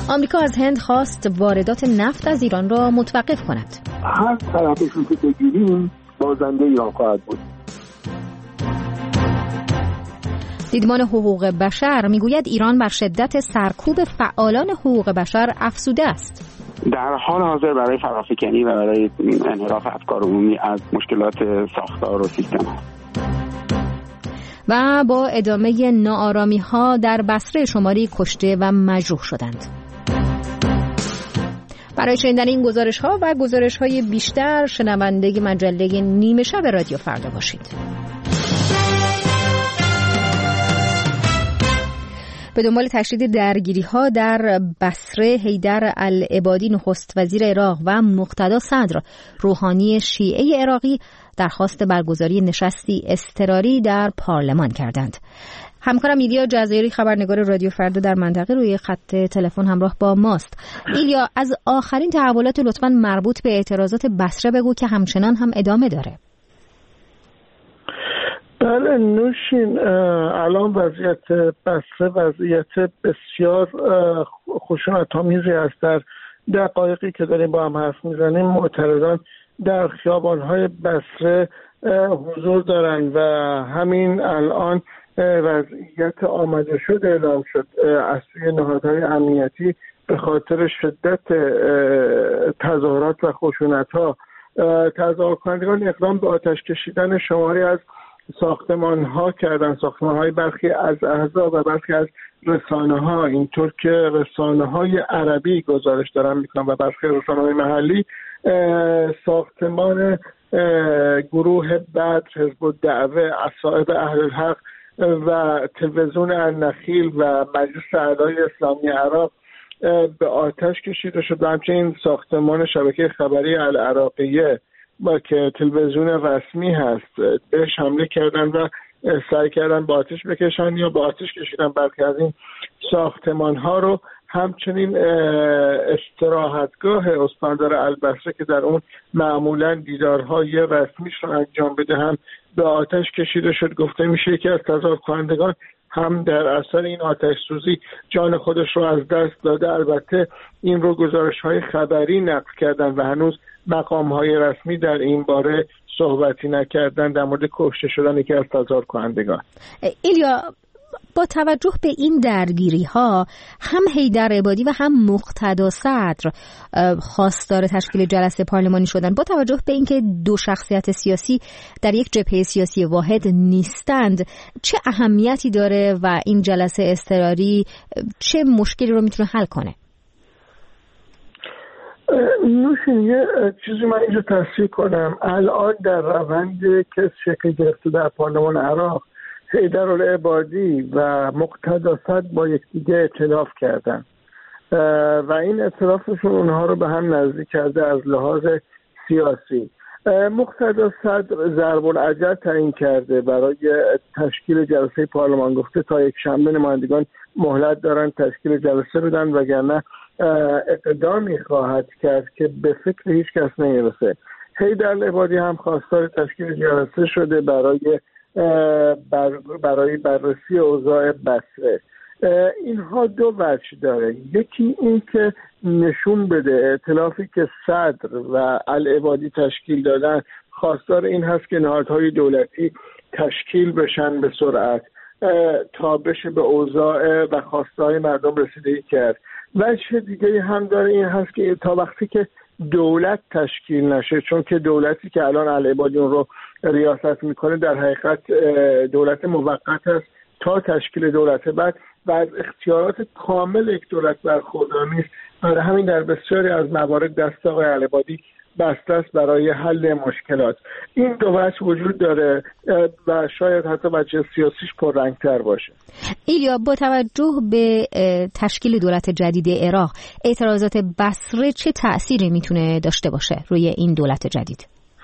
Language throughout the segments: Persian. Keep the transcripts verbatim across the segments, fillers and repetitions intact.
آمریکا از هند خواست واردات نفت از ایران را متوقف کند. هر طرفشون که بگیریم بازنده ایران خواهد بود. دیدمان حقوق بشر میگوید ایران بر شدت سرکوب فعالان حقوق بشر افزوده است. در حال حاضر برای فرافکنی و برای انحراف افکار عمومی از مشکلات ساختار و سیستم است. و با ادامه ناآرامی ها در بصره شماری کشته و مجروح شدند. برای شنیدن این گزارش ها و گزارش های بیشتر شنونده مجله نیمه شب رادیو فردا باشید. به دنبال تشدید درگیری ها در بصره، حیدر العبادی نخست وزیر عراق و مقتدا صدر روحانی شیعه عراقی درخواست برگزاری نشستی اضطراری در پارلمان کردند. همکارم ایلیا جزایری خبرنگار رادیو فردا در منطقه روی خط تلفن همراه با ماست. ایلیا، از آخرین تحولات لطفاً مربوط به اعتراضات بصره بگو که همچنان هم ادامه داره. بله نوشین، الان وضعیت بصره وضعیت بسیار خشونت‌آمیزی است. در دقایقی که داریم با هم حرف میزنیم معترضان در خیابان‌های بصره حضور دارند و همین الان وضعیت آماده شده اعلام شد از سوی نهادهای امنیتی به خاطر شدت تظاهرات و خشونت‌ها. تظاهرکنندگان اقدام به آتش کشیدن شماری از ساختمان‌ها کردن، ساختمان‌های برخی از احزاب و برخی از رسانه‌ها، اینطور که رسانه‌های عربی گزارش دارن میکنن و برخی رسانه‌های محلی ساختمان گروه بدر، حزب الدعوه، اصحاب اهل الحق و تلویزیون النخیل و مجلس اعلای اسلامی عراق به آتش کشیده شد و همچنین ساختمان شبکه خبری العراقیه با که تلویزیون رسمی هست بهش حمله کردن و سعی کردن با آتش بکشن یا با آتش کشیدن برخی از این ساختمان ها رو. همچنین استراحتگاه استاندار البصره که در اون معمولا دیدارهای رسمیش رو انجام بده هم به آتش کشیده شد. گفته میشه که از تظاهرکنندگان هم در اثر این آتش سوزی جان خودش رو از دست داده. البته این رو گزارش‌های خبری نقل کردن و هنوز مقام‌های رسمی در این باره صحبتی نکردن در مورد کشته شدن یکی از تظاهرکنندگان. ایلیا، با توجه به این درگیری ها هم حیدر عبادی و هم مقتدا صدر خواستار تشکیل جلسه پارلمانی شدن. با توجه به اینکه دو شخصیت سیاسی در یک جبهه سیاسی واحد نیستند، چه اهمیتی داره و این جلسه اضطراری چه مشکلی رو میتونه حل کنه؟ نوشین، یه چیزی من اینجا تصحیح کنم. الان در روند که شکل گرفته در پارلمان عراق، حیدر العبادی و مقتدا صدر با یکدیگه ائتلاف کردن و این ائتلافشون اونها رو به هم نزدیک کرده از لحاظ سیاسی. مقتدا صدر ضرب العجل تعیین کرده برای تشکیل جلسه پارلمان. گفته تا یک شنبه نمایندگان مهلت دارن تشکیل جلسه بدن وگرنه اقدامی خواهد کرد که به فکر هیچ کس نمیرسه. حیدر العبادی هم خواستار تشکیل جلسه شده برای بر برای بررسی اوضاع بصره. اینها دو وجه داره. یکی این که نشون بده ائتلافی که صدر و العبادی تشکیل دادن خواستار این هست که نهادهای دولتی تشکیل بشن به سرعت تا بشه به اوضاع و خواستهای مردم رسیدگی کرد. وجه دیگه هم داره این هست که تا وقتی که دولت تشکیل نشه، چون که دولتی که الان العبادی اون رو ریاست میکنه در حقیقت دولت موقت است تا تشکیل دولت بعد و از اختیارات کامل یک دولت برخوردار نیست. برای همین در بسیاری از موارد دست آقای العبادی بسته است برای حل مشکلات. این دو وجه وجود داره و شاید حتی وجه سیاسیش پررنگتر باشه. ایلیا، با توجه به تشکیل دولت جدید عراق، اعتراضات بصره چه تأثیری میتونه داشته باشه روی این دولت جدید؟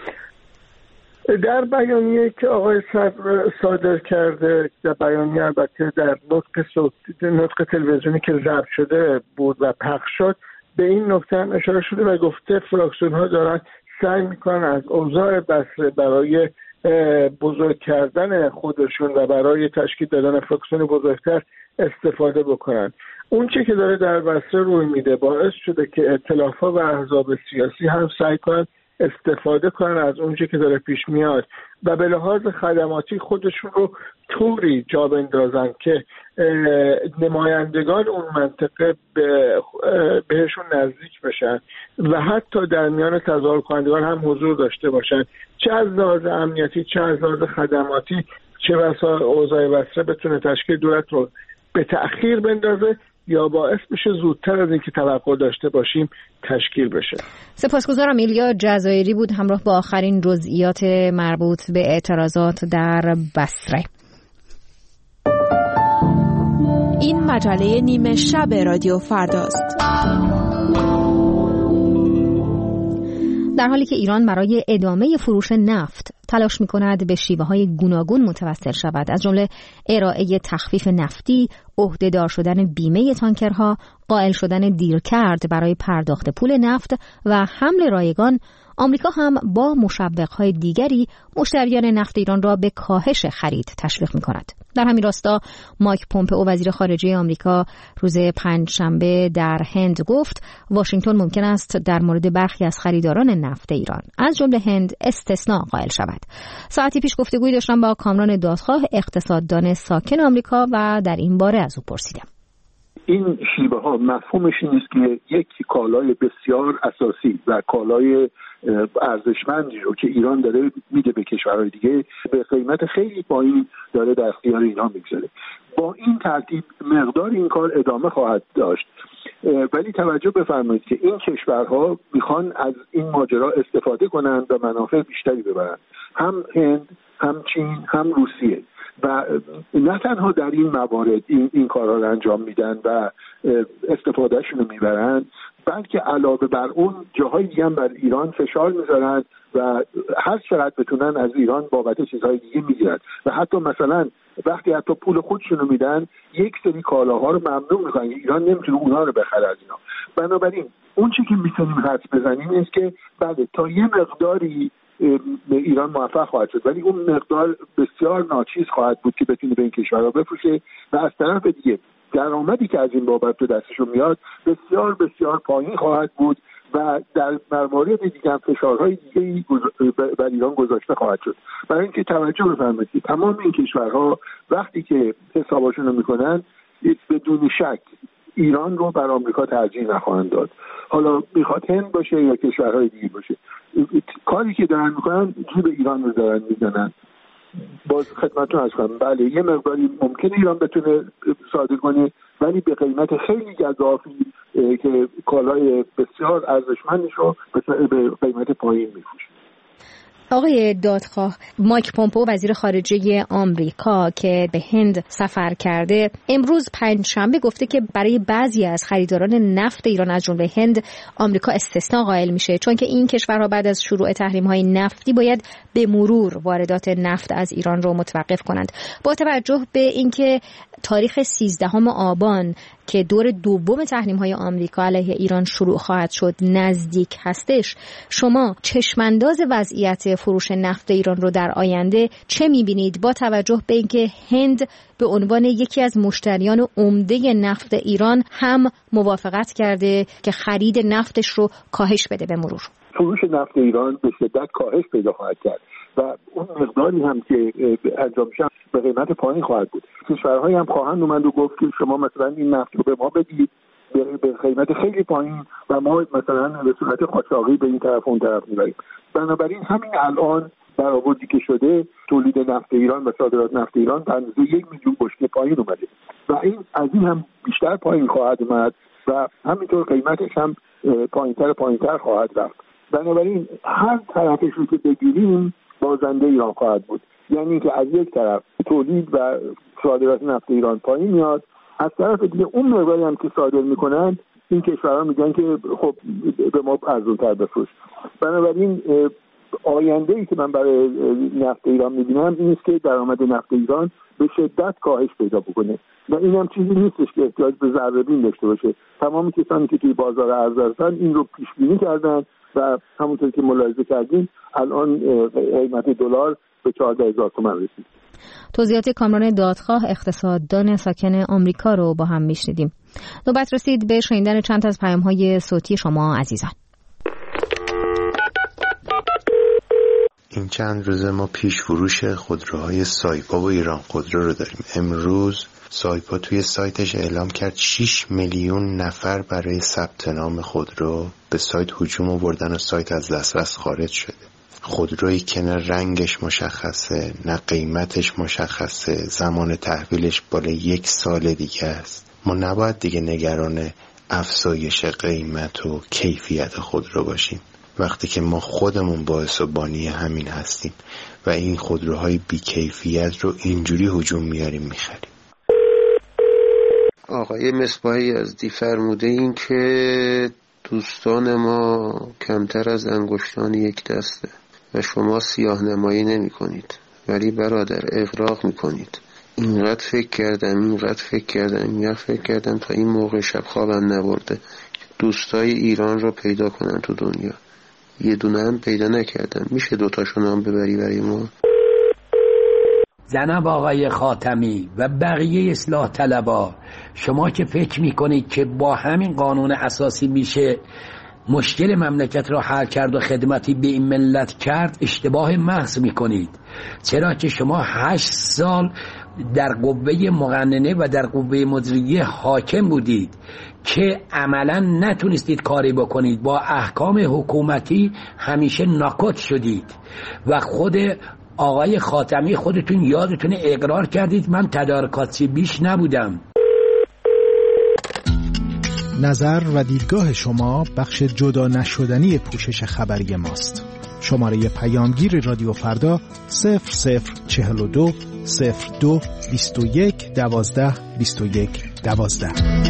در بیانیه که آقای صدر صادر کرده، در بیانیه البته در نطق صوتی، نطق تلویزیونی که ضبط شده بود و پخش شد، به این نکته هم اشاره شده و گفته فراکسیون ها دارن سعی میکنن از اوضاع بصره برای بزرگ کردن خودشون و برای تشکیل دادن فراکسیون بزرگتر استفاده بکنن. اون چه که داره در بصره روی میده باعث شده که ائتلاف‌ها و احزاب سیاسی هم سعی کنن استفاده کنن از اون چه که داره پیش میاد و به لحاظ خدماتی خودشون رو طوری جا بندازن که نمایندگان اون منطقه به بهشون نزدیک بشن و حتی در میان تظاهر کنندگان هم حضور داشته باشن، چه از لحاظ امنیتی چه از لحاظ خدماتی، چه بسا اوضاع بصره بتونه تشکیل دولت رو به تأخیر بندازه یا باعث بشه زودتر از اینکه توقع داشته باشیم تشکیل بشه. سپاسگزارم. ایلیا جزایری بود همراه با آخرین جزئیات مربوط به اعتراضات در بصره. این مجله نیمه شب رادیو فرداست. در حالی که ایران برای ادامه فروش نفت تلاش می‌کند به شیوه‌های گوناگون متوسل شود، از جمله ارائه تخفیف نفتی، عهده‌دار شدن بیمه تانکرها، قائل شدن دیرکرد برای پرداخت پول نفت و حمل رایگان، آمریکا هم با مشوق‌های دیگری مشتریان نفت ایران را به کاهش خرید تشویق می‌کند. در همین راستا مایک پومپئو وزیر خارجه آمریکا روز پنجشنبه در هند گفت واشنگتن ممکن است در مورد برخی از خریداران نفت ایران از جمله هند استثناء قائل شود. ساعتی پیش گفتگویی داشتم با کامران دادخواه اقتصاددان ساکن آمریکا و در این باره از او پرسیدم. این شیوه ها مفهومش این است که یک کالای بسیار اساسی و کالای ارزشمندی رو که ایران داره میده به کشورهای دیگه به قیمت خیلی پایین داره در اختیار اینا میگذاره. با این ترتیب مقدار این کار ادامه خواهد داشت، ولی توجه بفرمایید که این کشورها میخوان از این ماجرا استفاده کنند و منافع بیشتری ببرند، هم هند، هم چین، هم روسیه، و نه تنها در این موارد این, این کارها رو انجام میدن و استفادهشون رو میبرن، بلکه علاوه بر اون جاهای دیگه هم بر ایران فشار میذارن و هر چقدر بتونن از ایران بابت چیزهای دیگه میگیرن و حتی مثلا وقتی حتی پول خودشون رو میدن یک سری کالاها رو ممنوع میکنن، ایران نمیتونه اونها رو بخره از اینا. بنابراین اون چی که میتونیم حدس بزنیم اینه که بله تا یه مقداری به ایران موفق خواهد شد، ولی اون مقدار بسیار ناچیز خواهد بود که بتونه به این کشورها بفروشه و از طرف دیگه درآمدی که از این بابت به دستشون میاد بسیار بسیار پایین خواهد بود و در مورد دیگه هم فشارهای دیگه بر ایران گذاشته خواهد شد. برای اینکه توجه بفرمایید تمام این کشورها وقتی که حساباشون رو میکنن بدون شک ایران رو بر آمریکا ترجیح نخواهند داد، حالا میخواد هند باشه یا کشورهای دیگه باشه. کاری که دارن میکنن جیب ایران رو دارن میزنن. باز خدمتتون عرض کنم بله یه مقداری ممکنه ایران بتونه صادر کنه، ولی به قیمت خیلی گزافی که کالای بسیار ارزشمندش رو به قیمت پایین میفروشه. آقای دادخواه، مایک پومپئو وزیر خارجه آمریکا که به هند سفر کرده امروز پنجشنبه گفته که برای بعضی از خریداران نفت ایران از جمله هند آمریکا استثناء قائل میشه، چون که این کشورها بعد از شروع تحریم‌های نفتی باید به مرور واردات نفت از ایران رو متوقف کنند. با توجه به اینکه تاریخ سیزدهم آبان که دور دوم تحریم‌های آمریکا علیه ایران شروع خواهد شد نزدیک هستش، شما چشمانداز وضعیت فروش نفت ایران رو در آینده چه می‌بینید با توجه به اینکه هند به عنوان یکی از مشتریان عمده نفت ایران هم موافقت کرده که خرید نفتش رو کاهش بده به مرور؟ فروش نفت ایران به شدت کاهش پیدا خواهد کرد و اون مقداری هم که انجام میشه به قیمت پایین خواهد بود. کشورهایی هم خواهند اومد و گفت که شما مثلا این نفت رو به ما بدید به قیمت خیلی پایین و ما مثلا به صورت قاچاقی به این طرف اون طرف میبریم. بنابراین همین الان برآوردی که شده تولید نفت ایران و صادرات نفت ایران به اندازه یک میلیون بشکه پایین اومده و این از این هم بیشتر پایین خواهد اومد و همینطور قیمتش هم پایینتر پایینتر خواهد رفت. بنابراین هر طرفش رو که بگیریم بازنده ایران خواهد بود، یعنی که از یک طرف تولید و صادرات نفت ایران پایین میاد، از طرف دیگه اون مقداری هم که صادر میکنن این کشورها میگن که خب به ما ارزان‌تر بفروش. بنابراین آینده ای که من برای نفت ایران میبینم این است که درآمد نفت ایران به شدت کاهش پیدا بکنه و این هم چیزی نیستش که احتیاج به ذره بین داشته باشه. تمام کسانی که توی بازار ارز هستن این رو پیش بینی کردن و همونطور که ملاحظه کردیم الان قیمت دلار به چهارده هزار تومان رسید. توضیحات کامران دادخواه اقتصاددان ساکن آمریکا رو با هم میشنیدیم. نوبت رسید به شنیدن چند از پیام‌های صوتی شما عزیزان. این چند روزه ما پیش فروش خودروهای سایپا و ایران خودرو رو داریم. امروز سایپا توی سایتش اعلام کرد شش میلیون نفر برای ثبت نام خودرو به سایت هجوم آوردن و سایت از دسترس خارج شده. خودرویی که نه رنگش مشخصه، نه قیمتش مشخصه، زمان تحویلش بالای یک سال دیگه است. ما نباید دیگه نگران افزایش قیمت و کیفیت خودرو باشیم وقتی که ما خودمون باعث و بانی همین هستیم و این خودروهای بی‌کیفیت رو اینجوری هجوم میاریم میخریم. آقای مصباحی یزدی فرموده این که دوستان ما کمتر از انگشتان یک دسته و شما سیاه نمایی نمی کنید، ولی برادر اغراق می کنید. اینقدر فکر کردم اینقدر فکر کردم اینقدر فکر کردم تا این موقع شب خوابم نبرده دوستای ایران رو پیدا کنم تو دنیا. یه دونه هم پیدا نکردم. میشه دوتاشون هم ببری برای ما؟ جناب آقای خاتمی و بقیه اصلاح طلبا، شما که فکر میکنید که با همین قانون اساسی میشه مشکل مملکت را حل کرد و خدمتی به این ملت کرد، اشتباه محض میکنید. چرا که شما هشت سال در قوه مقننه و در قوه مجریه حاکم بودید که عملا نتونستید کاری بکنید، با احکام حکومتی همیشه ناکوت شدید و خود آقای خاتمی خودتون یادتونه اقرار کردید من تدارکاتی بیش نبودم. نظر و دیدگاه شما بخش جدا نشدنی پوشش خبری ماست. شماره پیامگیر رادیو فردا صفر صفر چهل و دو صفر دو بیست و یک دوازده بیست و یک دوازده.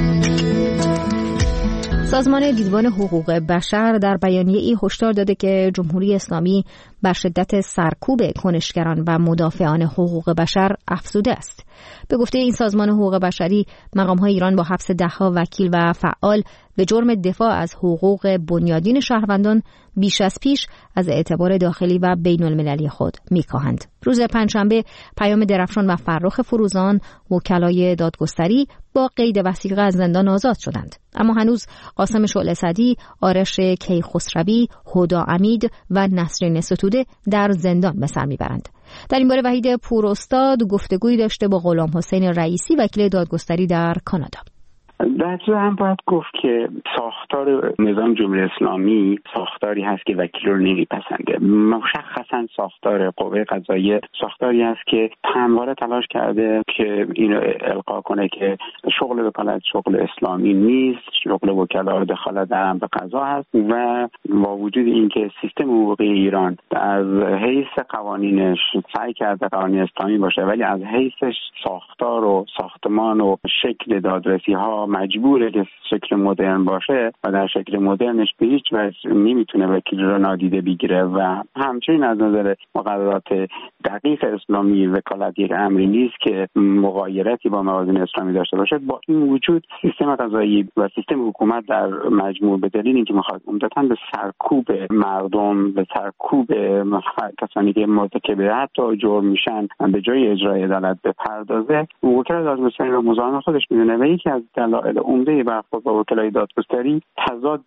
سازمان دیدبان حقوق بشر در بیانیه‌ای هشدار داده که جمهوری اسلامی بر شدت سرکوب کنشگران و مدافعان حقوق بشر افزوده است. به گفته این سازمان حقوق بشری، مقام‌های ایران با حبس ده‌ها وکیل و فعال به جرم دفاع از حقوق بنیادین شهروندان بیش از پیش از اعتبار داخلی و بین المللی خود می‌کاهند. روز پنجشنبه پیام درفشان و فرخ فروزان، وکلای دادگستری، با قید وثیقه از زندان آزاد شدند. اما هنوز قاسم شعله صدی، آرش کیخسروی، هدا امید و نسرین ستوده در زندان به سر میبرند. در این باره وحید پوراستاد گفتگویی داشته با غلام حسین رئیسی، وکیل دادگستری در کانادا. در ضمن هم باید گفت که ساختار نظام جمهوری اسلامی ساختاری هست که وکیل رو نمیپسنده. مشخصا ساختار قوه قضاییه ساختاری هست که همواره تلاش کرده که اینو القا کنه که شغل وکالت شغل اسلامی نیست، شغل وکلا دخالت در امر قضا هست و با وجود اینکه سیستم حقوقی ایران از حیث قوانینش سعی کرده قوانین اسلامی باشه، ولی از حیث ساختار و ساختمان و شکل دادرسی ها مجبوره که شکل مدرن باشه و در شکل مدرنش به هیچ وجه نمیتونه وکیل رو نادیده بگیره و همچنین از نظر مقررات دقیق اسلامی وکالت یک امری نیست که مغایرتی با موازین اسلامی داشته باشه. با این وجود سیستم قضایی و سیستم حکومت در مجموع به دلیل اینکه میخواد عمدتاً به سرکوب مردم، به سرکوب کسانی که مرتکب حتی جرم میشن به جای اجرای عدالت بپردازه، وکلای دادگستری رو مزاحم خودش میدونه و یکی از دلایل عمده برخورد با وکلای دادگستری تضاد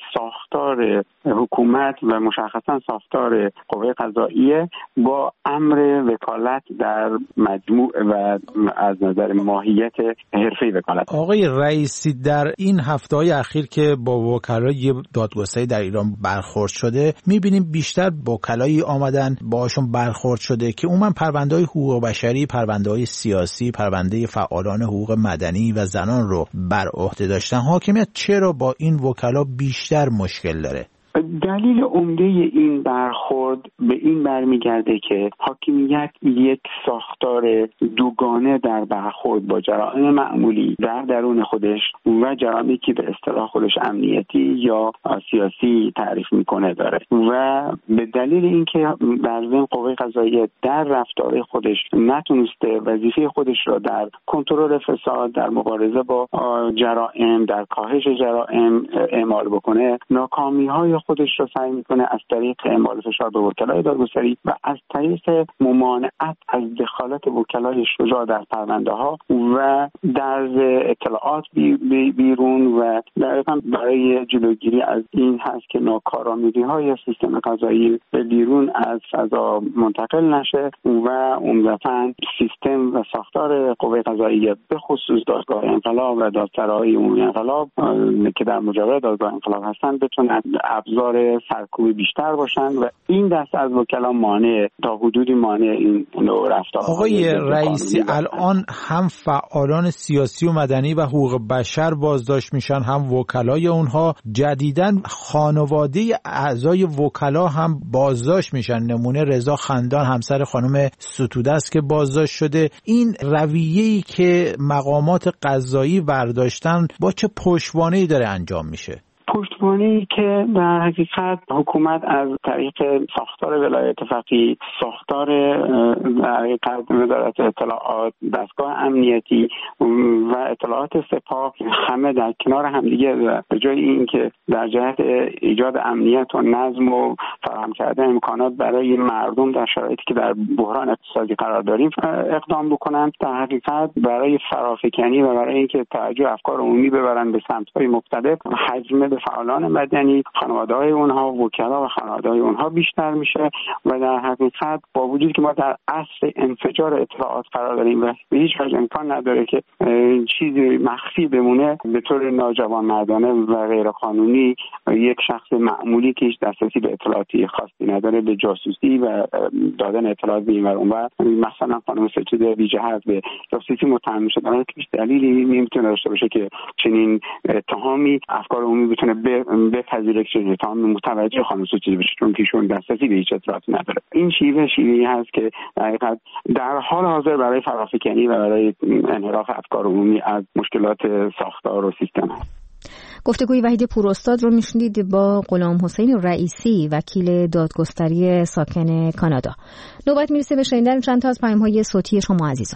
ساختار حکومت و مشخصا ساختار قوه قضاییه با امر وکالت در مجموع و از نظر ماهیت حرفه وکالت. آقای رئیسی، در این هفته‌های اخیر که با وکلای دادگستری در ایران برخورد شده، می‌بینیم بیشتر وکلایی آمدن باهاشون برخورد شده که عموما پرونده‌های حقوق بشری، پرونده‌های سیاسی، پرونده فعالان حقوق مدنی و زنان رو بر عهده داشتن. حاکمیت چرا با این وکلا بیشتر مشکل داره؟ دلیل عمده این برخورد به این برمیگرده که حاکمیت یک ساختار دوگانه در برخورد با جرائم معمولی در درون خودش و جرائمی که به اصطلاح خودش امنیتی یا سیاسی تعریف میکنه داره و به دلیل اینکه در ضمن قوه قضاییه در رفتار خودش نتونسته وظیفه خودش را در کنترل فساد، در مبارزه با جرائم، در کاهش جرائم اعمال بکنه، ناکامی‌های خودش رو سعی میکنه از طریق اعمال فشار به وکلای دادگستری و از طریق ممانعت از دخالت وکلای شجاع در پرونده ها و در اطلاعات بی بی بیرون و دقیقاً برای جلوگیری از این هست که ناکارآمدی های سیستم قضایی به بیرون از فضا منتقل نشه و عمدتاً سیستم و ساختار قوه قضاییه به خصوص دادگاه انقلاب و دادسرای عمومی انقلاب که در مجاور دادگاه انقلاب هستند بتونن ابزار سرکوب بیشتر باشن و این دست از وکلا مانع تا حدودی مانع این نوع رفتار. آقای رئیسی، الان هم فعالان سیاسی و مدنی و حقوق بشر بازداشت میشن، هم وکلای اونها. جدیداً خانواده اعضای وکلا هم بازداشت میشن. نمونه رضا خندان همسر خانم ستوده است که بازداشت شده. این رویه‌ای که مقامات قضایی برداشتن با چه پشتوانه‌ای داره انجام میشه؟ پشتوانه‌ای که در حقیقت حکومت از طریق ساختار ولایت فقیه، ساختار در حقیقت وزارت اطلاعات، دستگاه امنیتی و اطلاعات سپاه همه در کنار همدیگه به جای اینکه در جهت ایجاد امنیت و نظم و فراهم کردن امکانات برای مردم در شرایطی که در بحران اقتصادی قرار داریم اقدام بکنن، در حقیقت برای فرافکنی و برای اینکه توجه افکار عمومی ببرن به سمت‌های مختلف، حجم فعالان مدنی، خانواده‌های اونها، وکلا و خانواده‌های اونها بیشتر میشه و در حقیقت با وجودی که ما در عصر انفجار اطلاعات قرار داریم و به هیچ وجه امکان نداره که چیزی مخفی بمونه، به طور ناجوانمردانه و غیر قانونی یک شخص معمولی که هیچ دسترسی به اطلاعاتی خاصی نداره به جاسوسی و دادن اطلاعات به این ور اون ور، مثلا خانم ستوده بی جهت به جاسوسی متهم شده، اما هیچ دلیلی نمیتونه داشته باشه که چنین اتهامی افکار عمومی بتونه بپذیره که اتهام متوجه خانم ستوده بشه، چون که ایشون دسترسی به هیچ اطلاعاتی نداره. این شیوه شیوهی هست که در حقیقت در حال حاضر برای فرافکنی و برای انحراف افکار عمومی از مشکلات ساختار و سیستم هست. گفتگوی وحید پوراستاد رو میشنید با غلام حسین رئیسی، وکیل دادگستری ساکن کانادا. نوبت میرسه به شنیدن چند تا از پیام‌های صوتی شما عزیزان.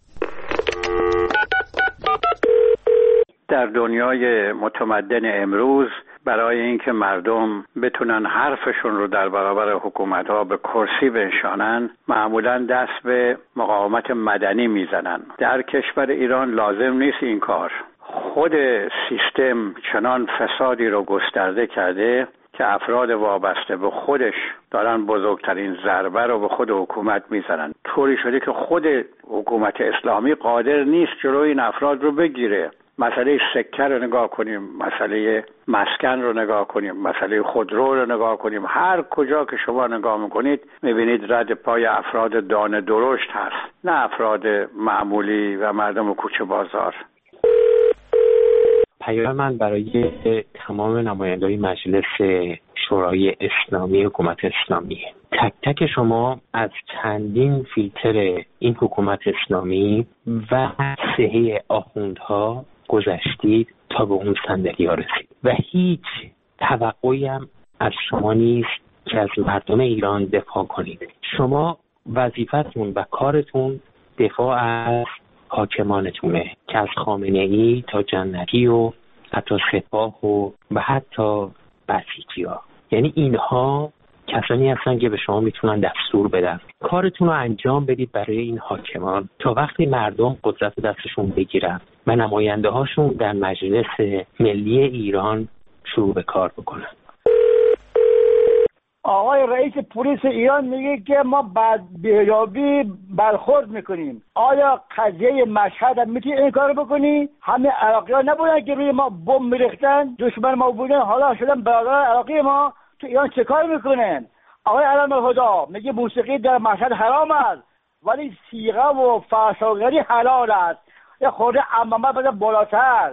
در دنیای متمدن امروز برای اینکه مردم بتونن حرفشون رو در برابر حکومت‌ها به کرسی بنشانن، معمولاً دست به مقاومت مدنی میزنن. در کشور ایران لازم نیست این کار. خود سیستم چنان فسادی رو گسترده کرده که افراد وابسته به خودش دارن بزرگترین ضربه رو به خود حکومت میزنن. طوری شده که خود حکومت اسلامی قادر نیست جلوی این افراد رو بگیره. مسئله سکه رو نگاه کنیم، مسئله مسکن رو نگاه کنیم، مسئله خودرو رو نگاه کنیم، هر کجا که شما نگاه میکنید میبینید رد پای افراد دانه درشت هست، نه افراد معمولی و مردم کوچه بازار. پیام من برای تمام نمایندگان مجلس شورای اسلامی حکومت اسلامی، تک تک شما از چندین فیلتر این حکومت اسلامی و سهه آخوندها گذشتید تا به اون صندلی ها رسید و هیچ توقعی هم از شما نیست که از مردم ایران دفاع کنید. شما وظیفتون و کارتون دفاع از حاکمانتونه که از خامنه ای تا جنتی و حتی سپاه و و حتی بسیجی ها، یعنی اینها کسانی هستن که به شما میتونن دستور بدن. کارتون رو انجام بدید برای این حاکمان تا وقتی مردم قدرت دستشون بگیرن و نماینده هاشون در مجلس ملی ایران شروع به کار بکنن. آقای رئیس پلیس ایران میگه که ما بعد بیهجابی برخورد میکنیم. آیا قضیه مشهد هم میتونی این کار بکنی؟ همه عراقی ها نبودن که روی ما بمب میریختن، دشمن ما بودن، حالا شدن برادر عراقی ما، تو ایران چه کار میکنن؟ آقای علم الهدا میگه موسیقی در مشهد حرام است ولی صیغه و فرشاگری حلال است. یه خورده عمامه بده بالاتر.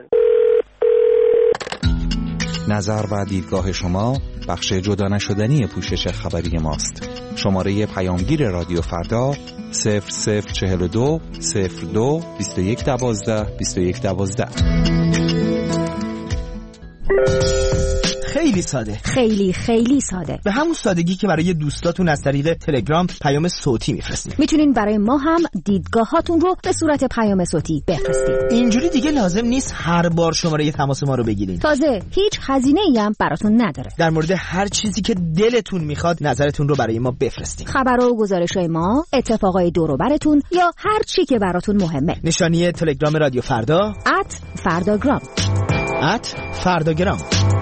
نظر و دیدگاه شما بخش جدا نشدنی پوشش خبری ماست. شماره پیامگیر رادیو فردا صفر صفر چهل و دو صفر دو بیست و یک دوازده بیست و یک دوازده. خیلی ساده، خیلی خیلی ساده، به همون سادگی که برای دوستاتون از طریق تلگرام پیام صوتی میفرستین. میتونین برای ما هم دیدگاهاتون رو به صورت پیام صوتی بفرستین. اینجوری دیگه لازم نیست هر بار شماره تماس ما رو بگیرین. تازه هیچ هزینه‌ای هم براتون نداره. در مورد هر چیزی که دلتون میخواد نظرتون رو برای ما بفرستین. خبرها و گزارش‌های ما، اتفاقای دور و براتون یا هر چی که براتون مهمه. نشانی تلگرام رادیو فردا ات فرداگرام ات فرداگرام.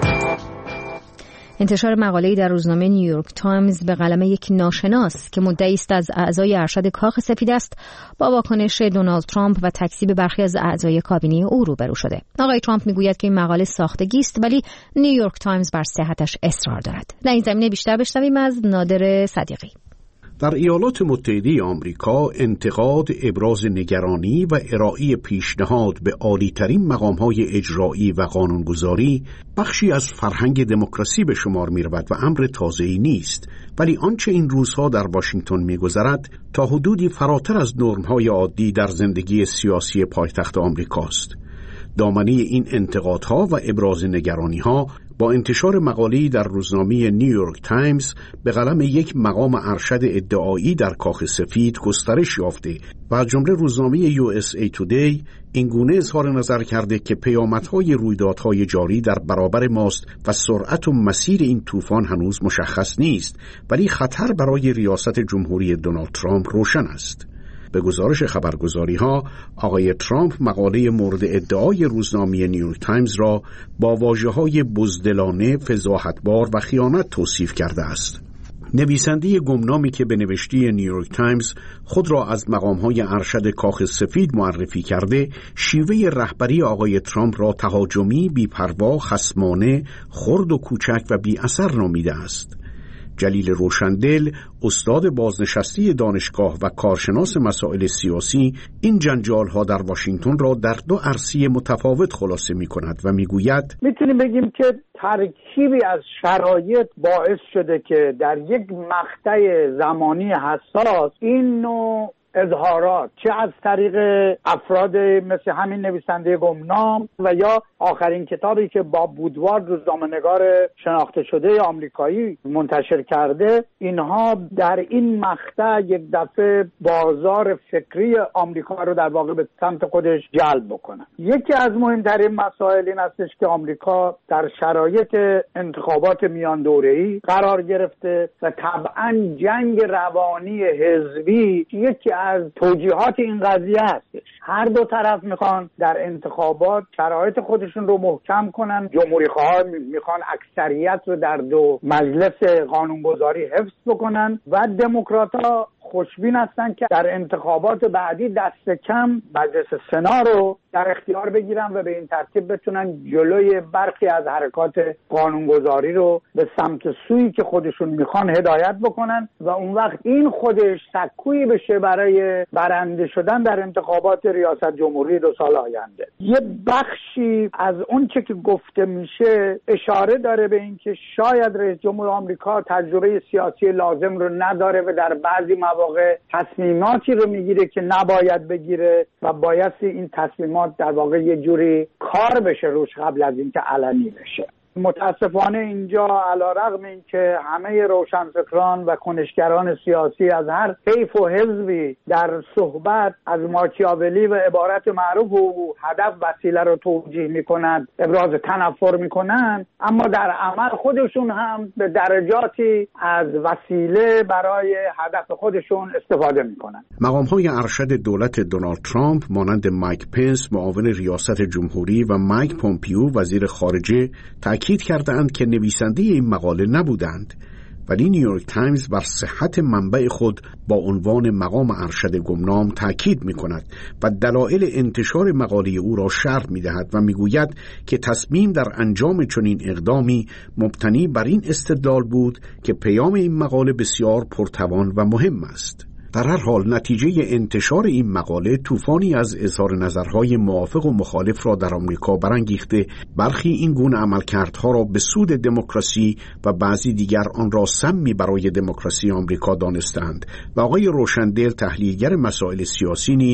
انتشار مقاله‌ای در روزنامه نیویورک تایمز به قلم یک ناشناس که مدعی است از اعضای ارشد کاخ سفید است با واکنش دونالد ترامپ و تکذیب برخی از اعضای کابینه او روبرو شده. آقای ترامپ میگوید که این مقاله ساختگی است ولی نیویورک تایمز بر صحتش اصرار دارد. در این زمینه بیشتر بشنویم از نادر صدیقی. در ایالات متحده آمریکا انتقاد، ابراز نگرانی و ارائه پیشنهاد به عالی‌ترین مقام‌های اجرایی و قانونگذاری بخشی از فرهنگ دموکراسی به شمار می‌رود و امر تازه‌ای نیست، ولی آنچه این روزها در واشنگتن می‌گذرد تا حدودی فراتر از نرم‌های عادی در زندگی سیاسی پایتخت آمریکاست. دامنه این انتقادها و ابراز نگرانی‌ها با انتشار مقاله‌ای در روزنامه نیویورک تایمز به قلم یک مقام ارشد ادعایی در کاخ سفید گسترش یافته و از جمله روزنامه یو اس ای تودی این گونه اظهار نظر کرده که پیامدهای رویدادهای جاری در برابر ماست و سرعت و مسیر این طوفان هنوز مشخص نیست، ولی خطر برای ریاست جمهوری دونالد ترامپ روشن است. به گزارش خبرگزاری‌ها، آقای ترامپ مقاله مورد ادعای روزنامه نیویورک تایمز را با واژه‌های بزدلانه، فضاحتبار و خیانت توصیف کرده است. نویسنده گمنامی که به نوشته نیویورک تایمز خود را از مقام‌های ارشد کاخ سفید معرفی کرده، شیوه رهبری آقای ترامپ را تهاجمی، بی‌پروا، خصمانه، خرد و کوچک و بی اثر نامیده است. جلیل روشندل، استاد بازنشسته دانشگاه و کارشناس مسائل سیاسی، این جنجال‌ها در واشنگتن را در دو عرصه متفاوت خلاصه می‌کند و می‌گوید می‌تونیم بگیم که ترکیبی از شرایط باعث شده که در یک مقطع زمانی حساس این نوع اظهارات، چه از طریق افراد مثل همین نویسنده گمنام و یا آخرین کتابی که با بودوارد روزنامه‌نگار شناخته شده آمریکایی منتشر کرده، اینها در این مقطع یک دفعه بازار فکری آمریکا رو در واقع به سمت خودش جلب بکنن. یکی از مهمترین مسائل این هستش که آمریکا در شرایط انتخابات میان دوره‌ای قرار گرفته و طبعاً جنگ روانی حزبی یکی از توجیهات این قضیه هستش. هر دو طرف میخوان در انتخابات شرایط خودشون رو محکم کنن. جمهوری‌خواها میخوان اکثریت رو در دو مجلس قانونگذاری حفظ بکنن و دموکرات‌ها خوشبین هستن که در انتخابات بعدی دست کم مجلس سنا رو در اختیار بگیرن و به این ترتیب بتونن جلوی برخی از حرکات قانونگذاری رو به سمت سویی که خودشون میخوان هدایت بکنن و اون وقت این خودش سکویی بشه برای برنده شدن در انتخابات ریاست جمهوری دو سال آینده. یه بخشی از اون چه که گفته میشه اشاره داره به اینکه شاید رئیس جمهور آمریکا تجربه سیاسی لازم رو نداره و در بعضی واقع تصمیماتی رو میگیره که نباید بگیره و بایستی این تصمیمات در واقع یه جوری کار بشه روش قبل از اینکه علنی بشه. متاسفانه اینجا علیرغم اینکه همه روشنفکران و کنشگران سیاسی از هر حیف و حزبی در صحبت از ماکیاولی و عبارت معروف و هدف وسیله رو توجیه میکنند، ابراز تنفر میکنند، اما در عمل خودشون هم به درجاتی از وسیله برای هدف خودشون استفاده میکنند. مقام‌های ارشد دولت دونالد ترامپ مانند مایک پنس معاون ریاست جمهوری و مایک پومپیو وزیر خارجه تاکید کردند که نویسنده این مقاله نبودند، ولی نیویورک تایمز بر صحت منبع خود با عنوان مقام ارشد گمنام تاکید می‌کند و دلایل انتشار مقاله او را شرح می‌دهد و می‌گوید که تصمیم در انجام چنین اقدامی مبتنی بر این استدلال بود که پیام این مقاله بسیار پرتوان و مهم است. در هر حال نتیجه انتشار این مقاله طوفانی از اظهار نظرهای موافق و مخالف را در آمریکا برانگیخته. برخی این گونه عملکردها را به سود دموکراسی و بعضی دیگر آن را سمی برای دموکراسی آمریکا دانستند و آقای روشندل تحلیلگر مسائل سیاسی نیز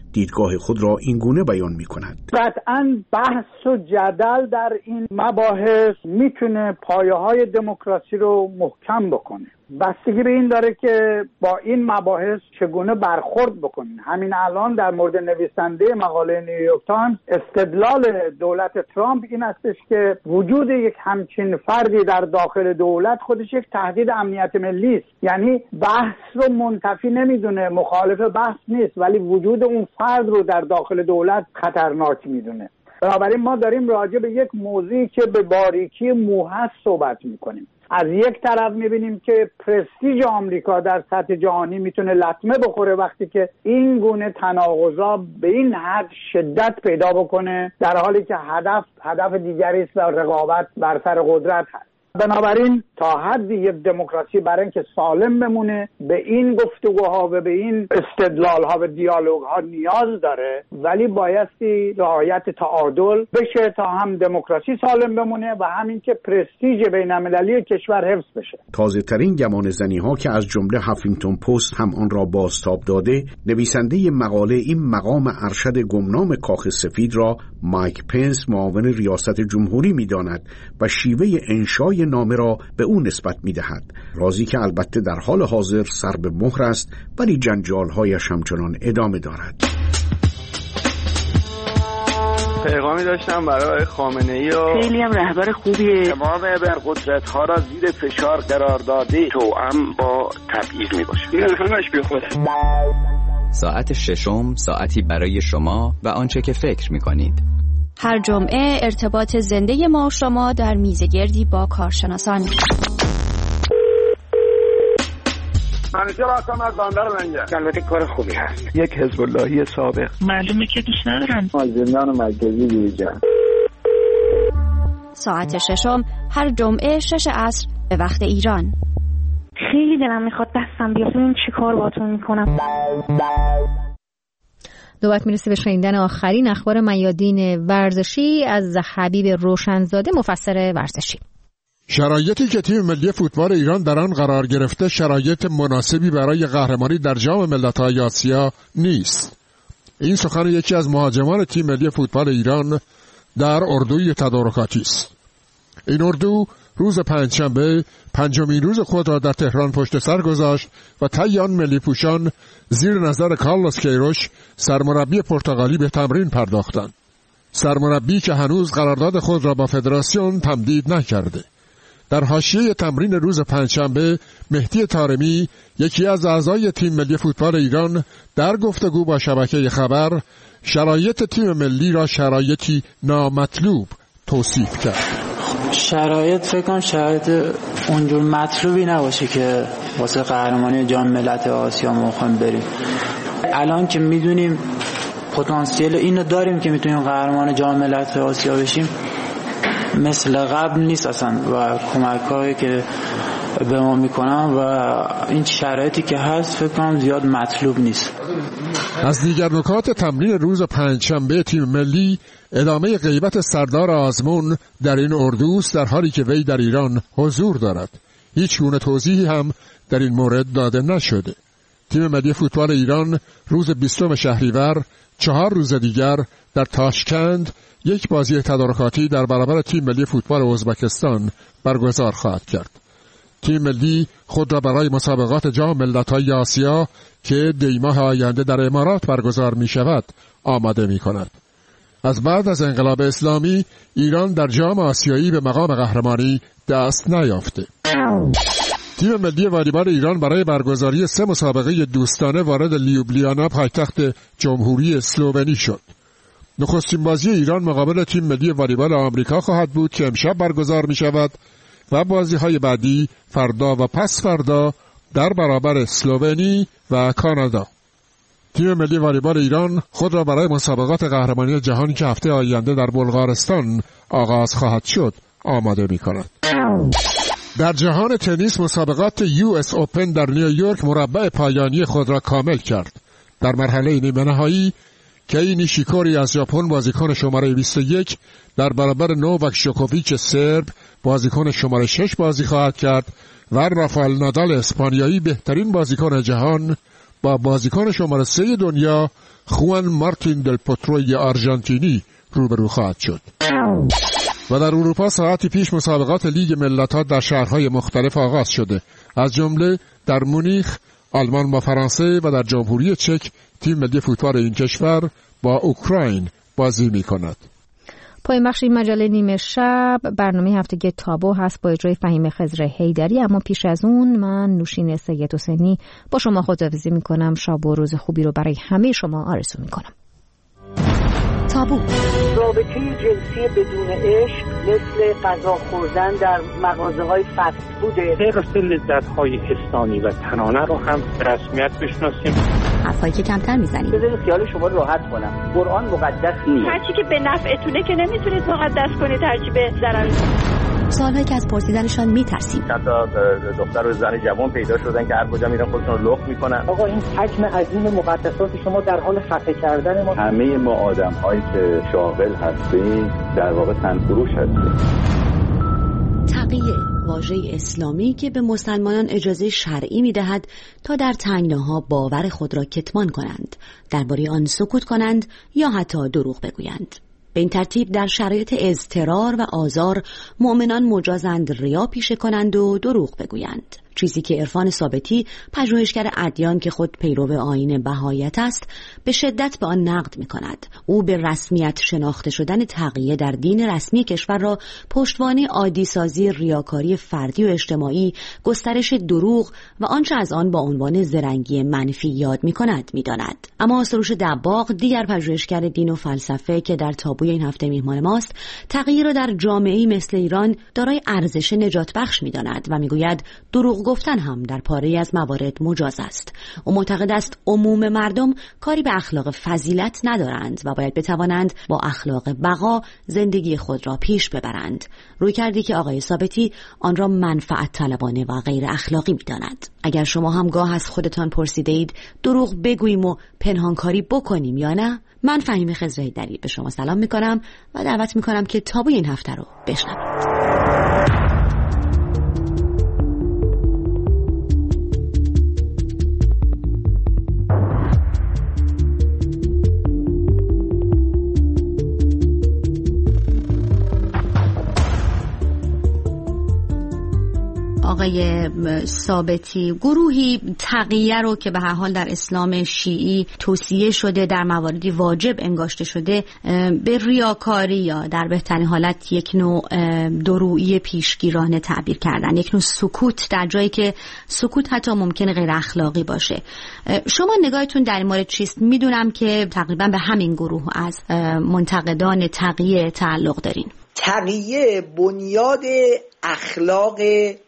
دیدگاه خود را این گونه بیان می‌کند. قطعاً بحث و جدل در این مباحث میتونه پایه‌های دموکراسی رو محکم بکنه. بستگی به این داره که با این مباحث چگونه برخورد بکنین. همین الان در مورد نویسنده مقاله نیویورک تایمز استدلال دولت ترامپ این استش که وجود یک همچین فردی در داخل دولت خودش یک تهدید امنیت ملی است. یعنی بحث رو منتفی نمیدونه، مخالف بحث نیست، ولی وجود اون فرد رو در داخل دولت خطرناک میدونه. بنابراین ما داریم راجع به یک موضوعی که به باریکی موحد صحبت میکنیم. از یک طرف میبینیم که پرستیژ آمریکا در سطح جهانی میتونه لطمه بخوره وقتی که این گونه تناقضا به این حد شدت پیدا بکنه، در حالی که هدف هدف دیگری است و رقابت بر سر قدرت هست. بنابراین تا حدی یک دموکراسی برای اینکه سالم بمونه به این گفتگوها و به این استدلالها و دیالوگها نیاز داره، ولی بایستی رعایت تعادل بشه تا هم دموکراسی سالم بمونه و همین که پرستیژ بین‌المللی کشور حفظ بشه. تازه ترین گمانه‌زنی‌ها که از جمله هافینگتون پست هم آن را بازتاب داده، نویسنده مقاله این مقام ارشد گمنام کاخ سفید را مایک پنس معاون ریاست جمهوری می‌داند و شیوه انشای نامه را به او نسبت می‌دهد. رازی که البته در حال حاضر سر به مهر است، ولی جنجال‌هایش همچنان ادامه دارد. پیغامی داشتم برای خامنه‌ای و خیلی هم رهبر خوبیه. امام ابرقدرت‌ها را زیر فشار قرار داده توأم با تبعیض میباشه. این همش بی خوده. ساعت ششم، ساعتی برای شما و آنچه که فکر می‌کنید. هر جمعه ارتباط زنده ما و شما در میزگردی با کارشناسان. منیجر هستم از بندر لنگر. البته کار خوبی هست. یک حزب اللهی سابق. معلومه که دوست ندارم. از زندان مرکزی بیرون. ساعت ششم هر جمعه شش عصر به وقت ایران. خیلی دلم میخواد دستم بیاد ببینم چی کار باهاتون میکنم. نوبت میرسه به شنیدن آخرین اخبار میادین ورزشی از حبیب روشنزاده، مفسر ورزشی. شرایطی که تیم ملی فوتبال ایران در آن قرار گرفته شرایط مناسبی برای قهرمانی در جام ملت‌های آسیا نیست. این سخن یکی از مهاجمان تیم ملی فوتبال ایران در اردوی تدارکاتی است. این اردو روز پنجشنبه پنجمین روز خود را در تهران پشت سر گذاشت و طی آن ملی پوشان زیر نظر کارلوس کیروش سرمربی پرتغالی به تمرین پرداختند. سرمربی که هنوز قرارداد خود را با فدراسیون تمدید نکرده. در حاشیه تمرین روز پنجشنبه مهدی طارمی یکی از اعضای تیم ملی فوتبال ایران در گفتگو با شبکه خبر شرایط تیم ملی را شرایطی نامطلوب توصیف کرد. شرایط فکر کنم شرایط اونجور مطلوبی نباشه که واسه قهرمانی جام ملت آسیا ما بخوایم بریم. الان که میدونیم پتانسیل اینو داریم که میتونیم قهرمان جام ملت آسیا بشیم، مثل قبل نیست اصلا و کمک‌هایی که به ما میکنن و این شرایطی که هست فکر کنم زیاد مطلوب نیست. از دیگر نکات تمرین روز پنجشنبه تیم ملی ادامه غیبت سردار آزمون در این اردوست، در حالی که وی در ایران حضور دارد. هیچ گونه توضیحی هم در این مورد داده نشده. تیم ملی فوتبال ایران روز بیستم شهریور، چهار روز دیگر در تاشکند یک بازی تدارکاتی در برابر تیم ملی فوتبال ازبکستان برگزار خواهد کرد. تیم ملی خود را برای مسابقات جام ملت‌های آسیا که دی ماه آینده در امارات برگزار می شود آماده می کند. از بعد از انقلاب اسلامی ایران در جام آسیایی به مقام قهرمانی دست نیافته. تیم ملی والیبال ایران برای برگزاری سه مسابقه دوستانه وارد لیوبلیانا پایتخت جمهوری اسلوونی شد. نخستین بازی ایران مقابل تیم ملی والیبال آمریکا خواهد بود که امشب برگزار می شود و بازی‌های بعدی فردا و پس فردا در برابر اسلوونی و کانادا. تیم ملی والیبال ایران خود را برای مسابقات قهرمانی جهانی که هفته آینده در بلغارستان آغاز خواهد شد آماده می کند. در جهان تنیس مسابقات یو اس اوپن در نیویورک مربع پایانی خود را کامل کرد. در مرحله نیمه نهایی کی نیشیکوری از ژاپن بازیکن شماره بیست و یک در برابر نوواک ژوکوویچ سرب بازیکن شماره شش بازی خواهد کرد و رافائل نادال اسپانیایی بهترین بازیکن جهان با بازیکن شماره سه دنیا خوان مارتین دل پوتروی آرژانتینی روبرو خواهد شد. و در اروپا ساعتی پیش مسابقات لیگ ملت‌ها در شهرهای مختلف آغاز شده. از جمله در مونیخ آلمان با فرانسه و در جمهوری چک تیم ملی فوتبال این کشور با اوکراین بازی می‌کند. پایان بخش این مجله نیمه شب برنامه هفتگی تابو هست با اجرای فهیم خضر حیدری، اما پیش از اون من نوشین سید حسینی با شما خداحافظی میکنم. شب و روز خوبی رو برای همه شما آرزو میکنم. تابو. رابطه جنسی بدون عشق مثل غذا خوردن در مغازه‌های فست فوده. طبق لذت‌های حسانی و تنانه رو هم به رسمیت بشناسیم. حرفایی که کمتر میزنیم. بذارید خیال شما راحت کنم. قرآن مقدس نیست. هرچی که به نفعتونه که نمیتونید مقدس کنید، هرچی به ضرر. سوالهایی که از پرسیدنشان میترسیم. حتی دختر و زن جوان پیدا شدن که هر کجا میرن خودشون رو لخت میکنن. آقا این حجم عظیم مقدسات شما در حال خفه کردن ما. همه ما آدم‌هایی که شاغل هستیم در واقع تنفروش هستیم. تقیه، واژه اسلامی که به مسلمانان اجازه شرعی می‌دهد تا در تنگناها باور خود را کتمان کنند، درباره آن سکوت کنند یا حتی دروغ بگویند. به این ترتیب در شرایط اضطرار و آزار مؤمنان مجازند ریا پیشه کنند و دروغ بگویند، چیزی که عرفان ثابتی پژوهشگر ادیان که خود پیرو آیین بهاییت است به شدت به آن نقد می‌کند. او به رسمیت شناخته شدن تقیه در دین رسمی کشور را پشتوانه عادی‌سازی ریاکاری فردی و اجتماعی، گسترش دروغ و آنچه از آن با عنوان زرنگی منفی یاد می‌کند می‌داند. اما سروش دباغ، دیگر پژوهشگر دین و فلسفه که در تابوی این هفته میهمان ماست، تقیه را در جامعه‌ای مثل ایران دارای ارزش نجات بخش می‌داند و می‌گوید دروغ گفتن هم در پاره‌ای از موارد مجاز است. او معتقد است عموم مردم کاری به اخلاق فضیلت ندارند و باید بتوانند با اخلاق بقا زندگی خود را پیش ببرند. روی کردی که آقای ثابتی آن را منفعت طلبانه و غیر اخلاقی می‌داند. اگر شما هم گاه از خودتان پرسیده اید دروغ بگوییم و پنهانکاری بکنیم یا نه، من فهیم خضر حیدری به شما سلام می‌کنم و دعوت می‌کنم که تابوی این هفته رو بشنوید. آقای ثابتی، گروهی تقیه رو که به هر حال در اسلام شیعی توصیه شده، در مواردی واجب انگاشته شده، به ریاکاری یا در بهترین حالت یک نوع درویی پیشگیرانه تعبیر کردن، یک نوع سکوت در جایی که سکوت حتی ممکنه غیر اخلاقی باشه. شما نگاهتون در این مورد چیست؟ میدونم که تقریبا به همین گروه از منتقدان تقیه تعلق دارین. تقیه بنیاد اخلاق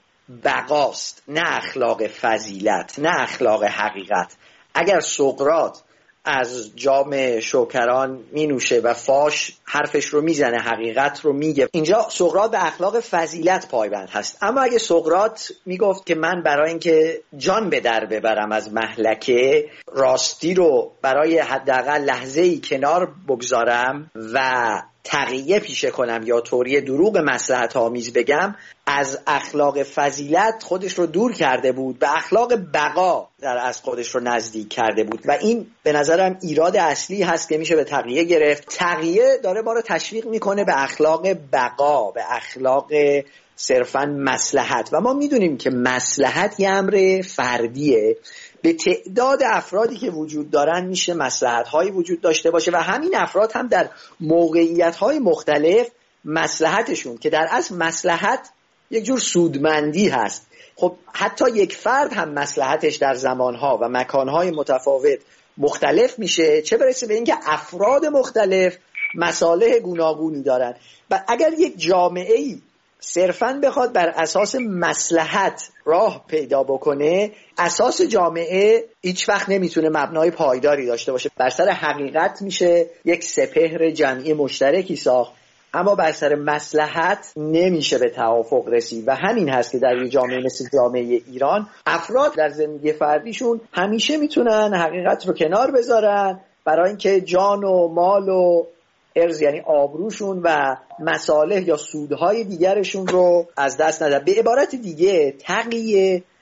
بقاست، نه اخلاق فضیلت، نه اخلاق حقیقت. اگر سقراط از جام شوکران می نوشه و فاش حرفش رو میزنه، حقیقت رو میگه، اینجا سقراط به اخلاق فضیلت پایبند هست. اما اگه سقراط میگفت که من برای اینکه جان به در ببرم از مهلکه، راستی رو برای حداقل لحظه‌ای کنار بگذارم و تقیه پیشه کنم یا طوری دروغ مصلحت آمیز بگم، از اخلاق فضیلت خودش رو دور کرده بود، به اخلاق بقا در از خودش رو نزدیک کرده بود و این به نظرم ایراد اصلی هست که میشه به تقیه گرفت. تقیه داره ما رو تشویق میکنه به اخلاق بقا، به اخلاق صرفاً مصلحت و ما میدونیم که مصلحت یه امر فردیه. به تعداد افرادی که وجود دارن میشه مصلحت‌هایی وجود داشته باشه و همین افراد هم در موقعیت‌های مختلف مصلحتشون که در اصل مصلحت یک جور سودمندی هست، خب حتی یک فرد هم مصلحتش در زمانها و مکانهای متفاوت مختلف میشه، چه برسه به اینکه افراد مختلف مصالح گوناگونی دارن. و اگر یک جامعه‌ای صرفاً بخواد بر اساس مصلحت راه پیدا بکنه، اساس جامعه هیچ وقت نمیتونه مبنای پایداری داشته باشه. بر سر حقیقت میشه یک سپهر جمعی مشترکی ساخت، اما بر سر مصلحت نمیشه به توافق رسید و همین هست که در یک جامعه مثل جامعه ایران افراد در زندگی فردیشون همیشه میتونن حقیقت رو کنار بذارن برای اینکه جان و مال و ارز، یعنی آبروشون و مصالح یا سودهای دیگرشون رو از دست ندن. به عبارت دیگه تقیه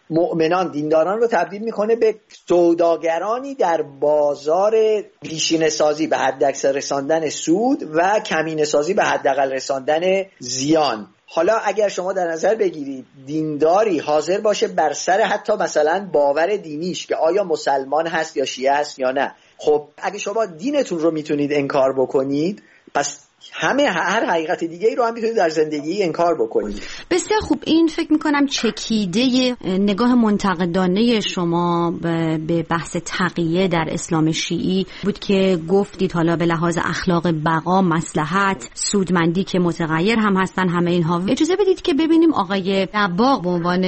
مؤمنان دینداران رو تبدیل میکنه به سوداگرانی در بازار پیشینه سازی به حد اکثر رساندن سود و کمینه سازی به حداقل رساندن زیان. حالا اگر شما در نظر بگیرید دینداری حاضر باشه بر سر حتی مثلا باور دینیش که آیا مسلمان هست یا شیعه هست یا نه، خب اگه شما دینتون رو میتونید انکار بکنید، پس همه هر حقیقت دیگه ای رو هم میتونید در زندگی انکار بکنید. بسیار خوب. این فکر میکنم چکیده نگاه منتقدانه شما به بحث تقیه در اسلام شیعی بود که گفتید حالا به لحاظ اخلاق بقا، مصلحت، سودمندی که متغیر هم هستن همه اینها. اجازه بدید که ببینیم آقای دباغ به عنوان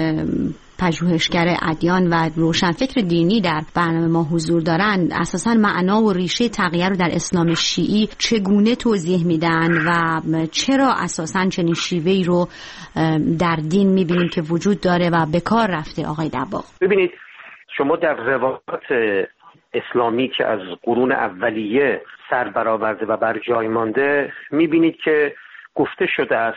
پژوهشگر ادیان و روشنفکر دینی در برنامه ما حضور دارند، اساساً معنا و ریشه تقیه رو در اسلام شیعی چگونه توضیح میدن و چرا اساساً چنین شیوهی رو در دین میبینیم که وجود داره و به کار رفته. آقای دباغ، ببینید شما در روایات اسلامی که از قرون اولیه سر برآورده و بر جای مانده میبینید که گفته شده است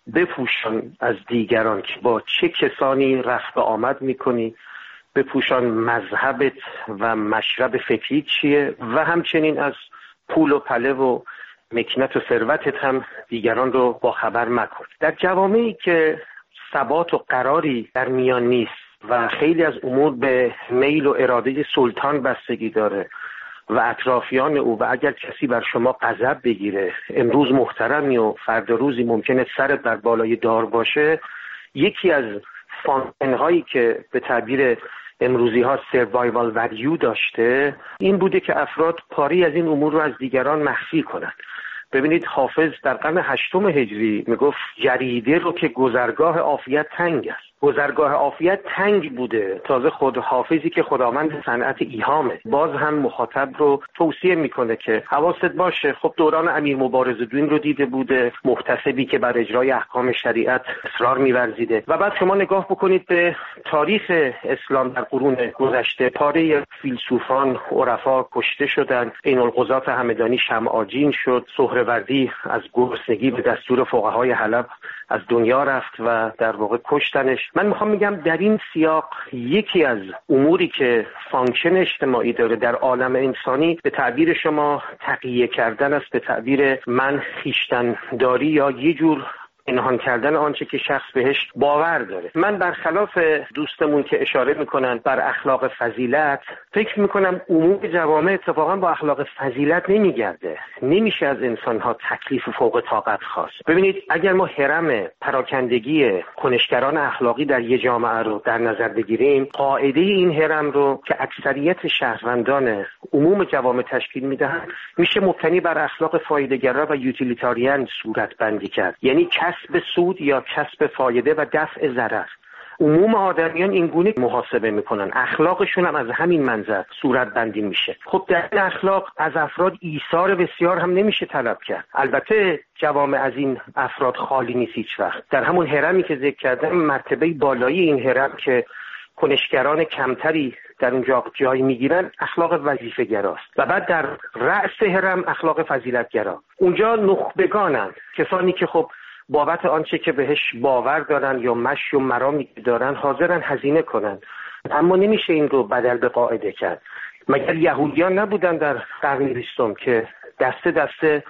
بپوشان از دیگران که با چه کسانی رفت و آمد میکنی، بپوشان مذهبت و مشرب فکری چیه و همچنین از پول و پله و مکنت و ثروتت هم دیگران رو با خبر مکن. در جوامعی که ثبات و قراری در میان نیست و خیلی از امور به میل و اراده سلطان بستگی داره و اطرافیان او، و اگر کسی بر شما غضب بگیره، امروز محترمی و فردا روزی ممکنه سرت بر بالای دار باشه، یکی از فانکشن‌هایی که به تعبیر امروزی ها سروایوال ولیو داشته این بوده که افراد پاری از این امور رو از دیگران مخفی کنند. ببینید حافظ در قرن هشتم هجری میگفت جریده رو که گذرگاه عافیت تنگ است. گذرگاه عافیت تنگ بوده. تازه خود حافظی که خداوند صنعت ایهامه باز هم مخاطب رو توصیه میکنه که حواست باشه. خب دوران امیر مبارزالدین رو دیده بوده، محتسبی که بر اجرای احکام شریعت اصرار می‌ورزیده. و بعد شما نگاه بکنید به تاریخ اسلام در قرون گذشته، پاره فیلسوفان عرفا کشته شدند. عین القضات همدانی شمع‌آجین شد. سهروردی از گرسنگی به دستور فقهای حلب از دنیا رفت و در واقع کشتنش. من میخوام میگم در این سیاق یکی از اموری که فانکشن اجتماعی داره در عالم انسانی به تعبیر شما تقیه کردن است، به تعبیر من خویشتن داری یا یه جور پنهان کردن آنچه که شخص بهش باور داره. من برخلاف دوستمون که اشاره میکنن بر اخلاق فضیلت، فکر میکنم عموم جوامع اتفاقا با اخلاق فضیلت نمیگرده. نمیشه از انسانها تکلیف فوق طاقت خواست. ببینید اگر ما هرم پراکندگی کنشگران اخلاقی در یه جامعه رو در نظر بگیریم، قاعده این هرم رو که اکثریت شهروندان عموم جوامع تشکیل میدهند میشه مبتنی بر اخلاق فایده‌گرا و یوتیلیتاریان صورت بندی کرد. یعنی کسب سود یا کسب فایده و دفع ضرر. عموم آدمیان این گونه محاسبه میکنن، اخلاقشون هم از همین منظر صورت بندی میشه. خب در این اخلاق از افراد ایثار بسیار هم نمیشه طلب کرد. البته جوامع از این افراد خالی نیست هیچ وقت. در همون هرمی که ذکر کردم، مرتبه بالایی این هرم که کنشگران کمتری در اونجا جای میگیرن اخلاق وظیفه گراست و بعد در رأس هرم اخلاق فضیلت گرا. اونجا نخبگانن، کسانی که خب بابت آنچه که بهش باور دارن یا مشی و مرامی دارن حاضرن هزینه کنن. اما نمیشه این رو بدل به قاعده کرد. مگر یهودیان نبودن در قرن بیستم که دسته دسته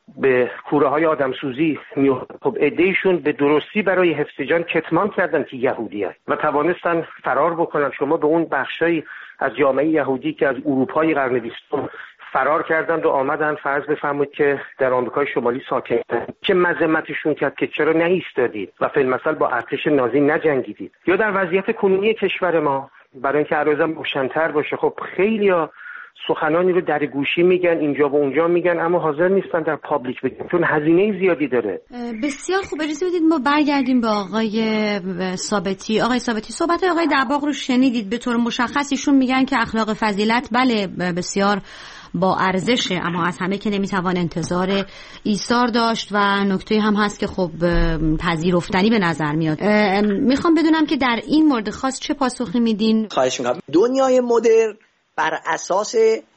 به کوره های آدمسوزی میومدن؟ خب عده‌ایشون به درستی برای حفظ جان کتمان کردن که یهودی هست و توانستن فرار بکنن. شما به اون بخشایی از جامعه یهودی که از اروپای قرن بیستم فرار کردند و آمدن، فرض بفرمایید که در آمریکای شمالی ساکنن، چه مذمتشون کرد که چرا نایستادید و فی المثل با ارتش نازی نجنگیدید؟ یا در وضعیت کنونی کشور ما برای اینکه عرضم روشن‌تر باشه، خب خیلی‌ها سخنانی رو در گوشی میگن، اینجا و اونجا میگن، اما حاضر نیستن در پابلیک بگن چون هزینه زیادی داره. بسیار خوب. اجازه بدید ما برگردیم به آقای ثابتی. آقای ثابتی، صحبت آقای دباغ رو شنیدید. به طور مشخص ایشون میگن که اخلاق فضیلت بله بسیار با ارزشه، اما از همه که نمیتوان انتظار ایثار داشت و نکته هم هست که خب پذیرفتنی به نظر میاد. میخوام بدونم که در این مورد خاص چه پاسخی میدین؟ خواهش میکنم. دنیای مدرن بر اساس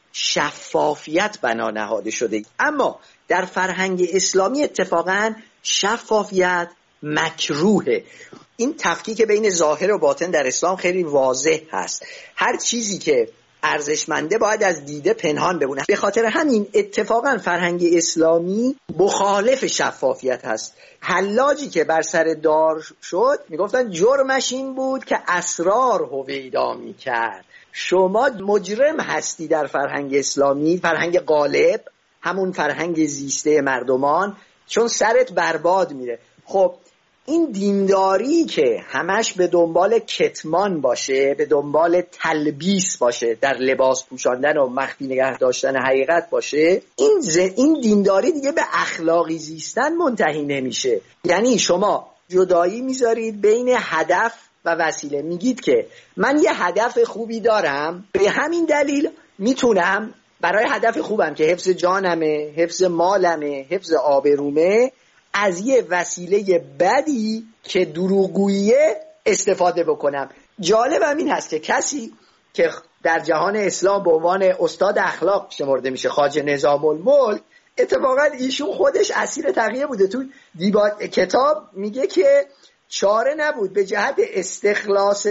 شفافیت بنا نهاده شده، اما در فرهنگ اسلامی اتفاقا شفافیت مکروهه. این تفکیک بین ظاهر و باطن در اسلام خیلی واضح هست. هر چیزی که ارزشمنده باید از دیده پنهان بمونه. به خاطر همین اتفاقا فرهنگ اسلامی مخالف شفافیت هست. حلاجی که بر سر دار شد میگفتن جرمش این بود که اسرار هویدا میکرد. شما مجرم هستی در فرهنگ اسلامی، فرهنگ غالب، همون فرهنگ زیسته مردمان، چون سرت برباد میره. خب این دینداری که همش به دنبال کتمان باشه، به دنبال تلبیس باشه، در لباس پوشاندن و مخفی نگه داشتن حقیقت باشه، این ز... این دینداری دیگه به اخلاقی زیستن منتهی نمیشه. یعنی شما جدایی میذارید بین هدف و وسیله. میگید که من یه هدف خوبی دارم، به همین دلیل میتونم برای هدف خوبم که حفظ جانمه، حفظ مالمه، حفظ آبرومه، از یه وسیله بدی که دروغگوییه استفاده بکنم. جالبم این هست که کسی که در جهان اسلام به عنوان استاد اخلاق شمرده میشه، خواجه نظام الملک، اتفاقا ایشون خودش اسیر تقیه بوده. تو دیبا کتاب میگه که چاره نبود به جهت استخلاص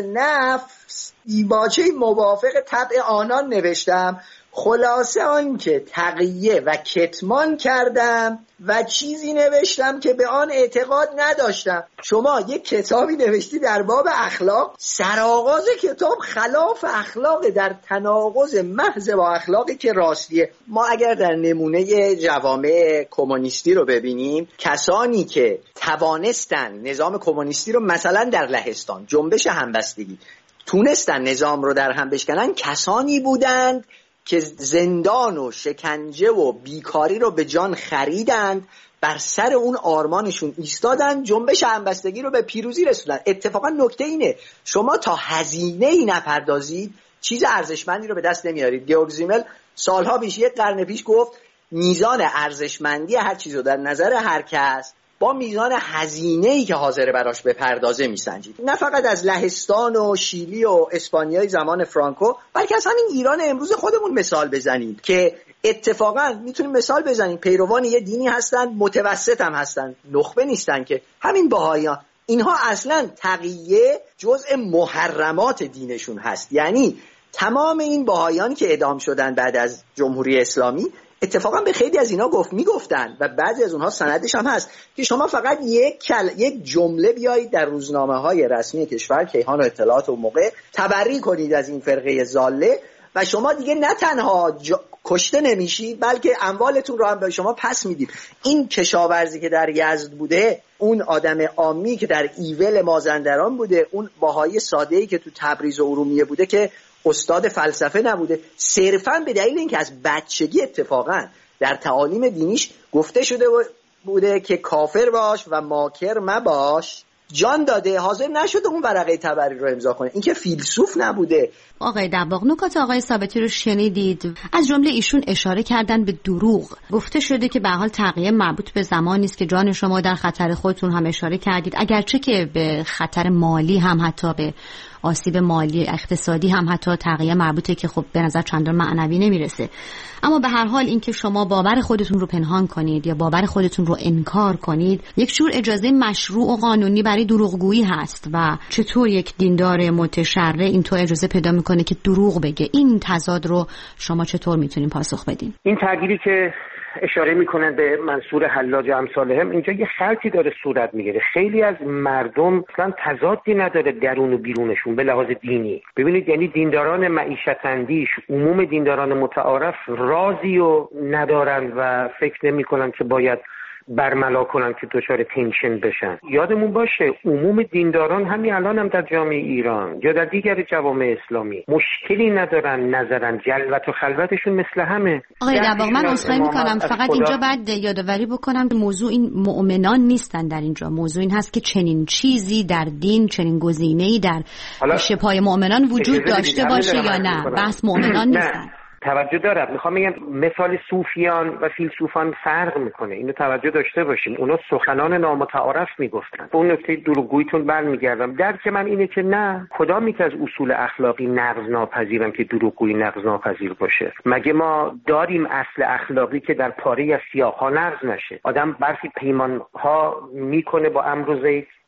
نفس دیباچه موافق طبع آنان نوشتم، خلاصه آن که تقیه و کتمان کردم و چیزی نوشتم که به آن اعتقاد نداشتم. شما یک کتابی نوشتی در باب اخلاق، سرآغاز کتاب خلاف اخلاق، در تناقض محض با اخلاقی که راستیه. ما اگر در نمونه جوامع کمونیستی رو ببینیم، کسانی که توانستن نظام کمونیستی رو مثلا در لهستان جنبش همبستگی تونستن نظام رو در هم بشکنن، کسانی بودند که زندان و شکنجه و بیکاری رو به جان خریدند، بر سر اون آرمانشون ایستادن، جنبش همبستگی رو به پیروزی رسوندن. اتفاقا نکته اینه شما تا هزینه ای نپردازید چیز ارزشمندی رو به دست نمیارید. گیورگ زیمل سالها پیش، یک قرن پیش گفت میزان ارزشمندی هر چیز رو در نظر هر کس با میزان هزینه‌ای که حاضر براش بپردازه میسنجید. نه فقط از لهستان و شیلی و اسپانیای زمان فرانکو، بلکه از همین ایران امروز خودمون مثال بزنید که اتفاقا میتونیم مثال بزنیم پیروان یه دینی هستن، متوسط هم هستن، نخبه نیستن، که همین بهائیان. اینها اصلا تقیه جزء محرمات دینشون هست. یعنی تمام این بهائیان که اعدام شدن بعد از جمهوری اسلامی اتفاقا به خیلی از اینا گفت میگفتن و بعضی از اونها سندش هم هست که شما فقط یک کل... یک جمله بیایید در روزنامه‌های رسمی کشور، کیهان و اطلاعات و موقع، تبری کنید از این فرقه ضاله و شما دیگه نه تنها ج... کشته نمیشید، بلکه اموالتون رو هم به شما پس میدیم. این کشاورزی که در یزد بوده، اون آدم عامی که در ایول مازندران بوده، اون باهای ساده‌ای که تو تبریز و ارومیه بوده که استاد فلسفه نبوده، صرفاً به دلیل اینکه از بچگی اتفاقاً در تعالیم دینیش گفته شده بوده که کافر باش و ماکر مباش، جان داده، حاضر نشده اون ورقه تبری رو امضا کنه. این که فیلسوف نبوده. آقای دباغ، نکات آقای ثابتی رو شنیدید. از جمله ایشون اشاره کردن به دروغ. گفته شده که به حال تقیه مربوط به زمانی است که جان شما در خطر، خودتون هم اشاره کردید، اگرچه که به خطر مالی هم، حتی به آسیب مالی اقتصادی هم حتی تقیه مربوطه که خب به نظر چندان معنوی نمیرسه. اما به هر حال اینکه شما باور خودتون رو پنهان کنید یا باور خودتون رو انکار کنید یک جور اجازه مشروع و قانونی برای دروغگویی هست و چطور یک دیندار متشرع اینطور اجازه پیدا میکنه که دروغ بگه؟ این تضاد رو شما چطور میتونین پاسخ بدین؟ این تغییری که اشاره میکنن به منصور حلاج و امثالهم، اینجا یه خلطی داره صورت میگیره. خیلی از مردم اصلا تضادی نداره درون و بیرونشون به لحاظ دینی. ببینید، یعنی دینداران معیشت اندیش، عموم دینداران متعارف رازی رو ندارن و فکر نمیکنن که باید برملا کنن که دچار تنشن بشن. یادمون باشه عموم دینداران همین الان هم در جامعه ایران یا در دیگر جوامع اسلامی مشکلی ندارن، نظرن جلوت و خلوتشون مثل همه. آقای دباغ، من عذرخواهی میکنم، فقط خدا... اینجا بعد یادآوری بکنم موضوع این مؤمنان نیستن. در اینجا موضوع این هست که چنین چیزی در دین، چنین گزینه‌ای در شبهای مؤمنان وجود داشته باشه یا نه. بحث مؤمنان نیستن. توجه دارم، میخوام بگم مثال صوفیان و فیلسوفان فرق میکنه، اینو توجه داشته باشیم. اونا سخنان نامتعارف میگفتن. به اون نکته دروغگوییتون برمیگردم. درک من اینه که نه، کدامی که از اصول اخلاقی نقض ناپذیرن که دروغگویی نقض ناپذیر باشه؟ مگه ما داریم اصل اخلاقی که در پاره از سیاه‌ها نقض نشه؟ آدم برخی پیمان‌ها میکنه با امر و زید،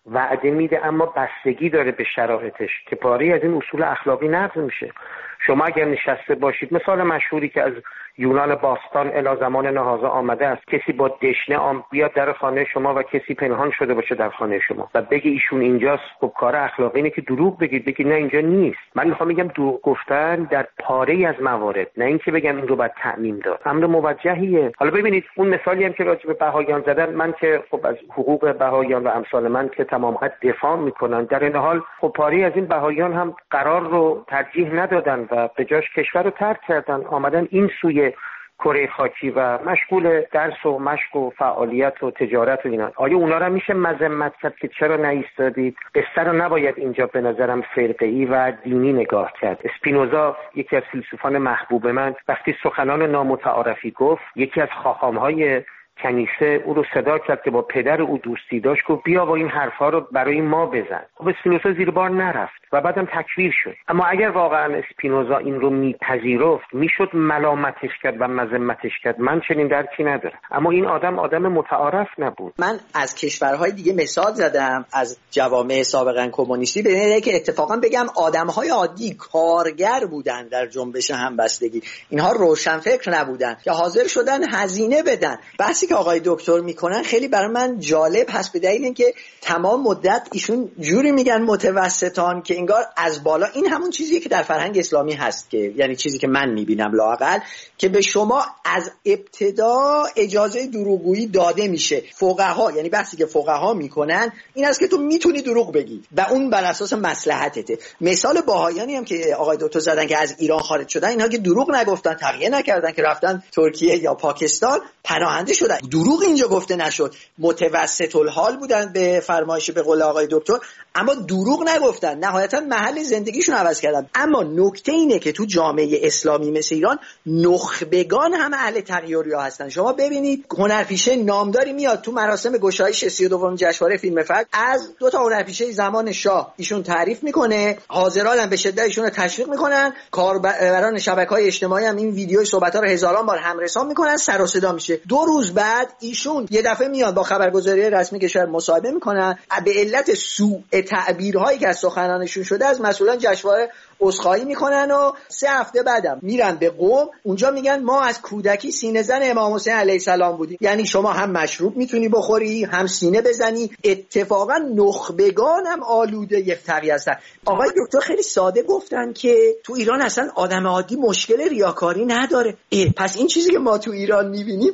وعده میده اما بستگی داره به شرایطش که پاره از این اصول اخلاقی نقض میشه. شما اگر نشسته باشید، مثال مشهوری که از یونان باستان الی زمان نهازه آمده است، کسی با دشنه آم بیاد در خانه شما و کسی پنهان شده باشه در خانه شما و بگه ایشون اینجاست، خب کار اخلاقی اینه که دروغ بگید، بگید نه اینجا نیست. من میخوام بگم دروغ گفتن در پاره از موارد، نه اینکه بگم این رو باید تعمیم داد، امر موجهیه. حالا ببینید اون مثالی هم که راجع به بهایان زدن، من که خب از حقوق بهایان و امثال من که تمام قد دفاع میکنن، در این حال خب پاره از این بهایان هم قرار رو ترجیح ندادن و به جاش کشور رو ترک کردن، آمدن این سوی کره خاکی و مشغول درس و مشق و فعالیت و تجارت و اینا. آیا اونا رو میشه مذمت کرد که چرا نایستادید؟ قصه رو نباید اینجا به نظرم فرقه‌ای و دینی نگاه کرد. اسپینوزا یکی از فیلسوفان محبوب من وقتی سخنان نامتعارفی گفت، یکی از خاخام‌های کنیسه او رو صدا کرد که با پدر او دوستی داشت، گفت بیا و این حرفا رو برای ما بزن. خب اسپینوزا زیر بار نرفت و بعدم تکفیر شد. اما اگر واقعا اسپینوزا این رو میپذیرفت، میشد ملامتش کرد و مذمتش کرد. من چنین درکی ندارم. اما این آدم آدم متعارف نبود. من از کشورهای دیگه مثال زدم، از جوامع سابقا کمونیستی، به اینه که اتفاقا بگم آدمهای عادی کارگر بودن در جنبش همبستگی. اینها روشنفکر نبودن که حاضر شدن هزینه بدن. بحثی که آقای دکتر میکنن خیلی برای من جالب هست، به دلیل اینکه تمام مدت ایشون جوری میگن متوسطان که انگار از بالا، این همون چیزیه که در فرهنگ اسلامی هست، که یعنی چیزی که من میبینم لااقل، که به شما از ابتدا اجازه دروغگویی داده میشه. فقها، یعنی بحثی که فقها میکنن این است که تو میتونی دروغ بگی و اون بر اساس مصلحتته. مثال باهایانی هم که آقای دکتر زدن که از ایران خارج شدن، اینها که دروغ نگفتن، تقیه نکردن، که رفتن ترکیه یا پاکستان پناهنده شدن، دروغ اینجا گفته نشد، متوسط الحال بودن به فرمایش به قول آقای دکتر، اما دروغ نگفتن، نهایتا محل زندگیشون عوض کردن. اما نکته اینه که تو جامعه اسلامی مثل ایران نخبگان هم اهل تغییریا هستن. شما ببینید هنرپیشه نامداری میاد تو مراسم گشایش سی و دومین جشنواره فیلم فجر، از دو تا هنرپیشه زمان شاه ایشون تعریف میکنه، حاضران هم به شدت ایشون رو تشویق میکنن، کاربران شبکه‌های اجتماعی هم این ویدیوی صحبت‌ها رو هزاران بار همرسان میکنن، سر و صدا میشه. دو روز بعد ایشون یه دفعه میاد با خبرگزاری رسمی کشور مصاحبه میکنن، به علت سوء تعبیرهایی که از سخنانشون شده از مسئولان جشنواره عذرخواهی میکنن و سه هفته بعدم میرن به قم، اونجا میگن ما از کودکی سینه زن امام حسین علیه السلام بودیم. یعنی شما هم مشروب میتونی بخوری، هم سینه بزنی. اتفاقا نخبگان هم آلوده یک تقیه هستن. آقای دکتر خیلی ساده گفتن که تو ایران اصلا آدم عادی مشکل ریاکاری نداره. پس این چیزی که ما تو ایران میبینیم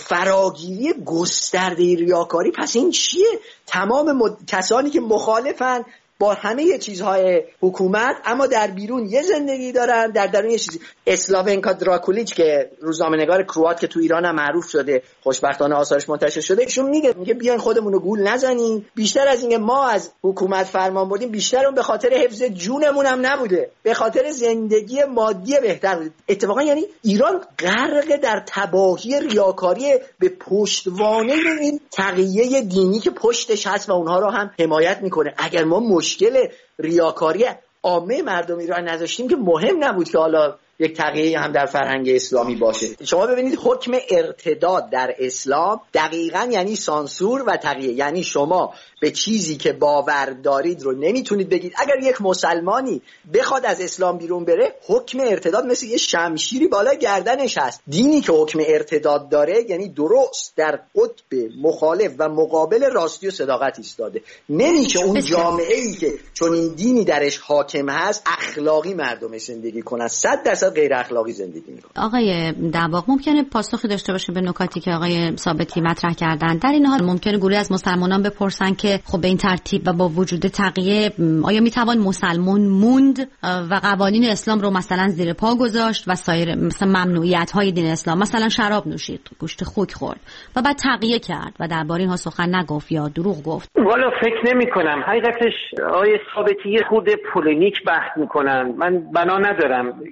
فراگیری گسترده ریاکاری، پس این چیه؟ تمام مد... کسانی که مخالفن با همه چیزهای حکومت اما در بیرون یه زندگی دارن، در درون یه چیزی. اسلاونکا دراکولیچ که روزنامه‌نگار کروات که تو ایران هم معروف شده، خوشبختانه آثارش منتشر شده، ایشون میگه میگه بیاین خودمون رو گول نزنیم، بیشتر از اینکه ما از حکومت فرمان بودیم، بیشتر اون به خاطر حفظ جونمون هم نبوده، به خاطر زندگی مادی بهتر بود. اتفاقا یعنی ایران غرق در تباهی ریاکاری به پشتوانه این تقیه دینی که پشتش هست و اونها رو هم حمایت میکنه. اگر ما مشکل ریاکاری عامه مردم ایران نداشتیم که مهم نبود که حالا یک تقیه هم در فرهنگ اسلامی باشه. شما ببینید حکم ارتداد در اسلام دقیقاً یعنی سانسور و تقیه، یعنی شما به چیزی که باور دارید رو نمیتونید بگید. اگر یک مسلمانی بخواد از اسلام بیرون بره، حکم ارتداد مثل یه شمشیری بالا گردنش هست. دینی که حکم ارتداد داره یعنی درست در قطب مخالف و مقابل راستی و صداقت ایستاده. نمیشه اون جامعه‌ای که چون این دینی درش حاکم هست اخلاقی مردمش زندگی کنن، صد درصد غیر اخلاقی زندگی میکنن. آقای دباغ ممکنه پاسخی داشته باشه به نکاتی که آقای ثابتی مطرح کردن؟ در این حال ممکنه گروهی از مسلمانان بپرسن که خب به این ترتیب و با وجود تقیه آیا میتوان مسلمان موند و قوانین اسلام رو مثلا زیر پا گذاشت و سایر مثلا ممنوعیت های دین اسلام، مثلا شراب نوشید، گوشت خوک خورد و بعد تقیه کرد و درباره اینها سخن نگفت یا دروغ گفت؟ والا فکر نمی کنم. حقیقتش آقای ثابتی خود پولینیک بحث میکنن، من بنا ندارم وارد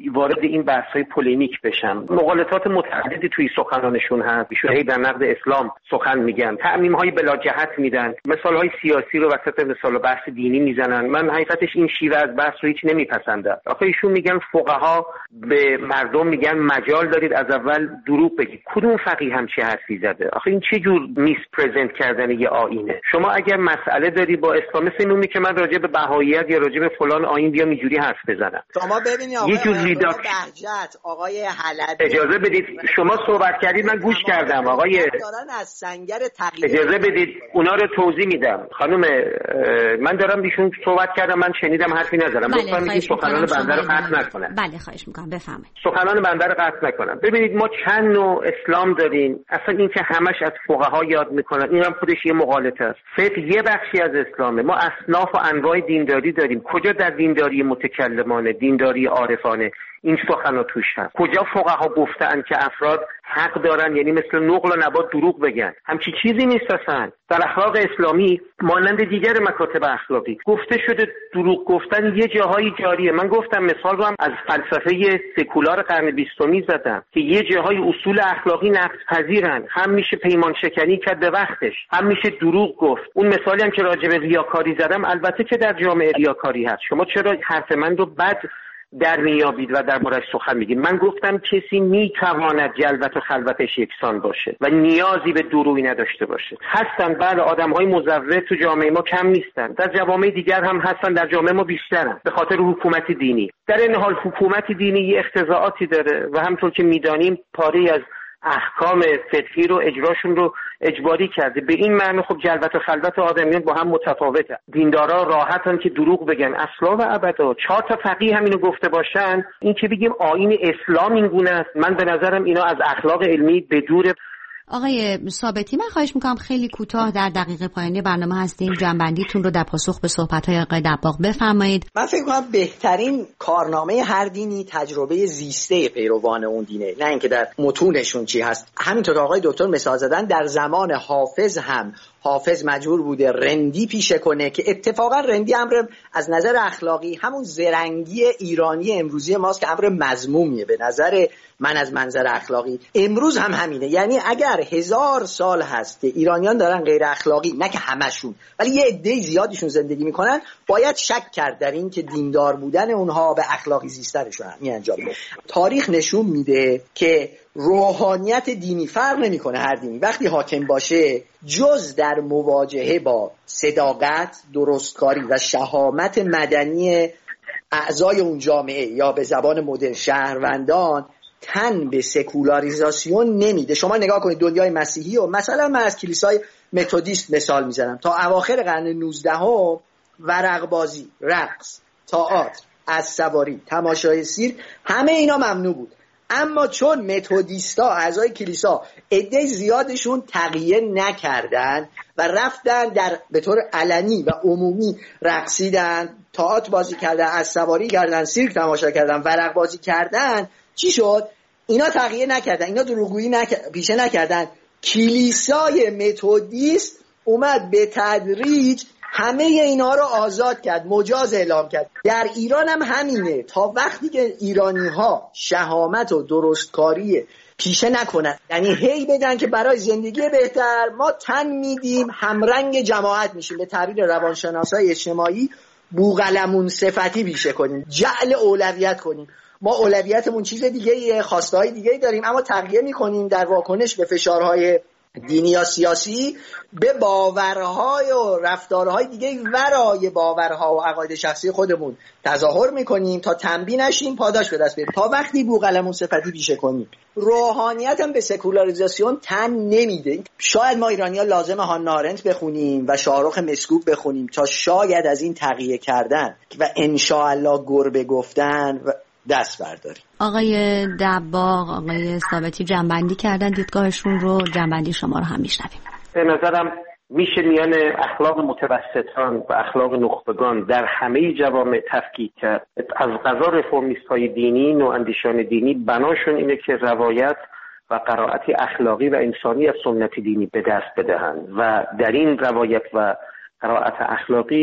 این بحث‌های پولیمیک بشم. مقالطات متعددی توی سخنانشون هست. ایشون هی در نقد اسلام سخن میگن، تعمیم‌های بلا جهت میدن، مثال‌های سیاسی رو وسط مثال بحث دینی میزنن. من حقیقتش این شیوه از بحث رو هیچ نمیپسندم. آخه ایشون میگن فقها به مردم میگن مجال دارید از اول دروغ بگید. کدوم فقیه همچی حرفی زده؟ آخه این چه جور میس پرزنت کردن یه آیینه؟ شما اگر مسئله داری با اسلام، مثل اونی که من راجع به بهاییت یا راجع به فلان آیین بیام اینجوری حرف بزنم. شما ببینید آقای بهجت، آقای حلبی، اجازه بدید شما صحبت کردید من گوش کردم. آقای دارن از سنگر تغییر، اجازه بدید اونا رو توضیح میدم. خانم من دارم بیشون صحبت کردم، من شنیدم حرفی نزدم. لطفاً این سخنان بنده رو قطع نکنن. بله خواهش میکنم بفرمایید. سخنان بنده رو قطع نکنن. ببینید ما چند نوع اسلام داریم. اصلا این که همش از فقها یاد میکنن این هم خودش یه مغالطه است. فقه یه بخشی از اسلامه. ما اصناف و انواع دینداری داریم. کجا در دینداری متکلمانه، دینداری عارفانه این سخنا توش هست؟ کجا فقها گفتن که افراد حق دارن، یعنی مثل نقل و نبات دروغ بگن؟ همچی چیزی نیست اصلا. در اخلاق اسلامی مانند دیگر مکاتب اخلاقی گفته شده دروغ گفتن یه جاهایی جاریه. من گفتم مثال رو هم از فلسفه سکولار قرن بیستمی زدم که یه جاهای اصول اخلاقی نقض پذیرن. هم میشه پیمان شکنی کرد به وقتش، هم میشه دروغ گفت. اون مثالی هم که راجع به ریاکاری زدم، البته که در جامعه ریاکاری هست. شما چرا حرف من رو بد در میابید و در بارش سخن میگید؟ من گفتم کسی میتواند جلوت و خلوتش یکسان باشه و نیازی به دروغی نداشته باشه. هستن بله آدمهای مزور تو جامعه ما کم نیستن، در جوامع دیگر هم هستن، در جامعه ما بیشترن به خاطر حکومت دینی. در این حال حکومت دینی یه اختزاعاتی داره و همونطور که میدانیم پاره از احکام فقهی رو اجراشون رو اجباری کرده. به این معنی خب جلوت و خلوت آدمیان با هم متفاوته. دیندارا راحتن که دروغ بگن اصلا و ابدا. چهار تا فقیه هم اینو گفته باشن، این که بگیم آیین اسلام این گونه است، من به نظرم اینا از اخلاق علمی به دوره. آقای ثابتی، من خواهش میکنم خیلی کوتاه در دقیقه پایانی برنامه هستیم جنبندیتون رو در پاسخ به صحبت‌های آقای دباغ بفرمایید. من فکر کنم بهترین کارنامه هر دینی تجربه زیسته پیروان اون دینه، نه اینکه در متونشون چی هست. همینطور که آقای دکتر مثال زدن، در زمان حافظ هم حافظ مجبور بوده رندی پیشه کنه که اتفاقا رندی امر از نظر اخلاقی همون زرنگی ایرانی امروزی ماست که امر مذمومیه به نظر من از منظر اخلاقی. امروز هم همینه. یعنی اگر هزار سال هست که ایرانیان دارن غیر اخلاقی، نه که همشون ولی یه عده زیادیشون زندگی میکنن، باید شک کرد در این که دیندار بودن اونها به اخلاقی زیستنشون می انجام میده. تاریخ نشون میده که روحانیت دینی فرق نمیکنه، هر دینی وقتی حاکم باشه جز در مواجهه با صداقت، درستکاری و شهامت مدنی اعضای اون جامعه یا به زبان مدرن شهروندان تن به سکولاریزاسیون نمیده. شما نگاه کنید دنیای مسیحی و مثلا من از کلیسای متودیست مثال میزنم، تا اواخر قرن نوزدهم ورق بازی، رقص، تئاتر، اسب‌سواری، تماشای سیرک همه اینا ممنوع بود. اما چون متودیستا اعضای کلیسا عده زیادشون تقیه نکردن و رفتن در به طور علنی و عمومی رقصیدن، تئاتر بازی کردن، اسب‌سواری کردن، سیرک تماشا کردن، ورق بازی کردن، چی شد؟ اینا تقیه نکردن، اینا دروغگویی نک... پیشه نکردن. کلیسای متودیست اومد به تدریج همه اینا رو آزاد کرد، مجاز اعلام کرد. در ایران هم همینه. تا وقتی که ایرانی ها شهامت و درستکاری پیشه نکنن، یعنی هی بدن که برای زندگی بهتر ما تن میدیم، همرنگ جماعت میشیم، به تعبیر روانشناسای اجتماعی بوقلمون صفتی پیشه کنیم، جعل اولویت کنیم. ما اولویتمون چیز دیگه ایه، خواستهای دیگه داریم، اما تغییر میکنیم در واکنش به فشارهای دینی یا سیاسی به باورهای و رفتارهای دیگه ورای باورها و عقاید شخصی خودمون تظاهر میکنیم تا تنبیه نشیم، پاداش به دست بیاریم. تا وقتی بوقلمون صفتی پیشه کنیم، روحانیت هم به سکولاریزاسیون تن نمیده. شاید ما ایرانی‌ها لازم هانا آرنت بخونیم و شاهرخ مسکوب بخونیم تا شاید از این تقیه کردن و انشاءالله گربه گفتن و دست برداریم. آقای دباغ، آقای ثابتی جنبندی کردن دیدگاهشون رو، جنبندی شما رو هم میشنویم. به نظرم میشه میان اخلاق متوسطان و اخلاق نخبگان در همه جوامع تفکیک کرد. از قضا رفرمیست‌های دینی، نواندیشان دینی بناشون اینه که روایت و قرائت اخلاقی و انسانی از سنت دینی به دست بدهند و در این روایت و قرائت اخلاقی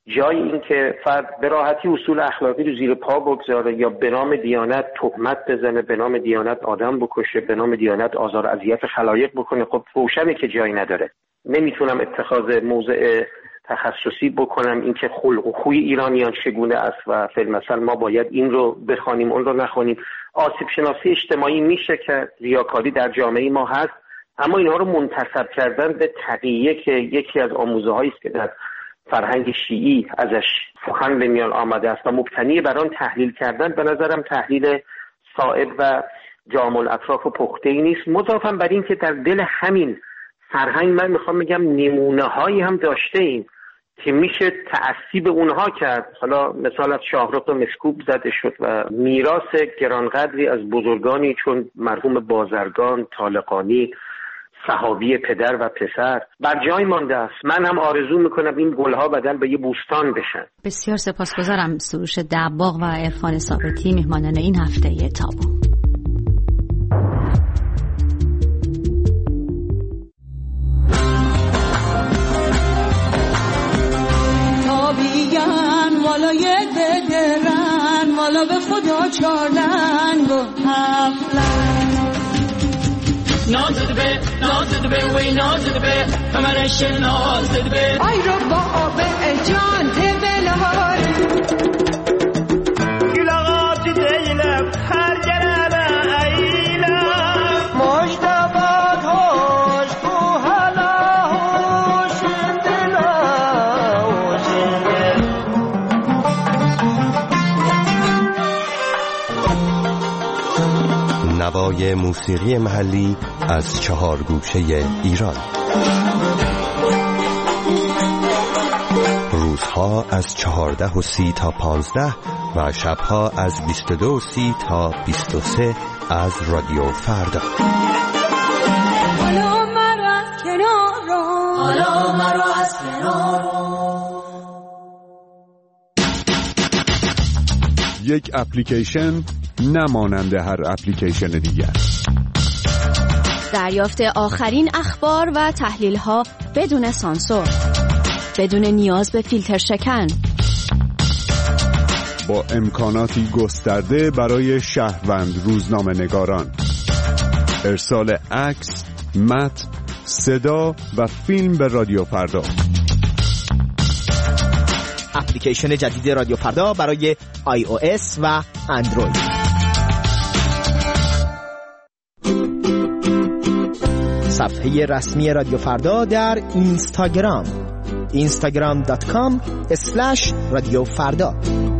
جای این که فرد به راحتی اصول اخلاقی رو زیر پا بگذاره یا به نام دیانت تهمت بزنه، به نام دیانت آدم بکشه، به نام دیانت آزار اذیت خلایق بکنه، خب روشنه که جایی نداره. نمیتونم اتخاذ موضع تخصصی بکنم اینکه خلق و خوی ایرانیان چگونه است و فی‌المثل ما باید این رو بخوانیم اون رو نخوانیم. آسیب شناسی اجتماعی میشه که ریاکاری در جامعه ما هست، اما اینها رو منتسب کردن به تقیه که یکی از آموزه‌هایی است که در فرهنگ شیعی ازش سخن به میان آمده است و مبتنی بر آن تحلیل کردن به نظرم تحلیل صائب و جامع الاطراف و پخته‌ای نیست. مضافاً بر این که در دل همین فرهنگ من میخوام بگم نمونه هایی هم داشته ایم که میشه تأثیر به اونها کرد. حالا مثال از شاهرخ مسکوب زده شد و میراث گرانقدری از بزرگانی چون مرحوم بازرگان، طالقانی، صحابی پدر و پسر بر جای مانده است. من هم آرزو میکنم این گلها بدل به یه بوستان بشن. بسیار سپاسگزارم. سروش دباغ و عرفان ثابتی مهمانان این هفته تابو. والا یه ددرن والا به خدا چاردن و هفلن نازد به نازد به وی نازد به کمرش نازد به آی رو با آب جان تبلهار گلاغات دیلم هر جرم ایلم مجدبات هوش کو حالا هوش دلا نوای موسیقی محلی از چهار گوشه ایران. روزها از چهارده و سی تا پانزده و شبها از بیست و دو و سی تا بیست و سه از رادیو فردا. حالا مرا از کنار رو حالا مرا از کنار رو. یک اپلیکیشن نمانند هر اپلیکیشن دیگر. دریافت آخرین اخبار و تحلیل‌ها بدون سانسور، بدون نیاز به فیلتر شکن، با امکاناتی گسترده برای شهروند روزنامه نگاران، ارسال عکس، متن، صدا و فیلم به رادیو فردا. اپلیکیشن جدید رادیو فردا برای آی او اس و اندروید. صفحه رسمی رادیو فردا در اینستاگرام اینستاگرام دات کام اسلش رادیو فردا.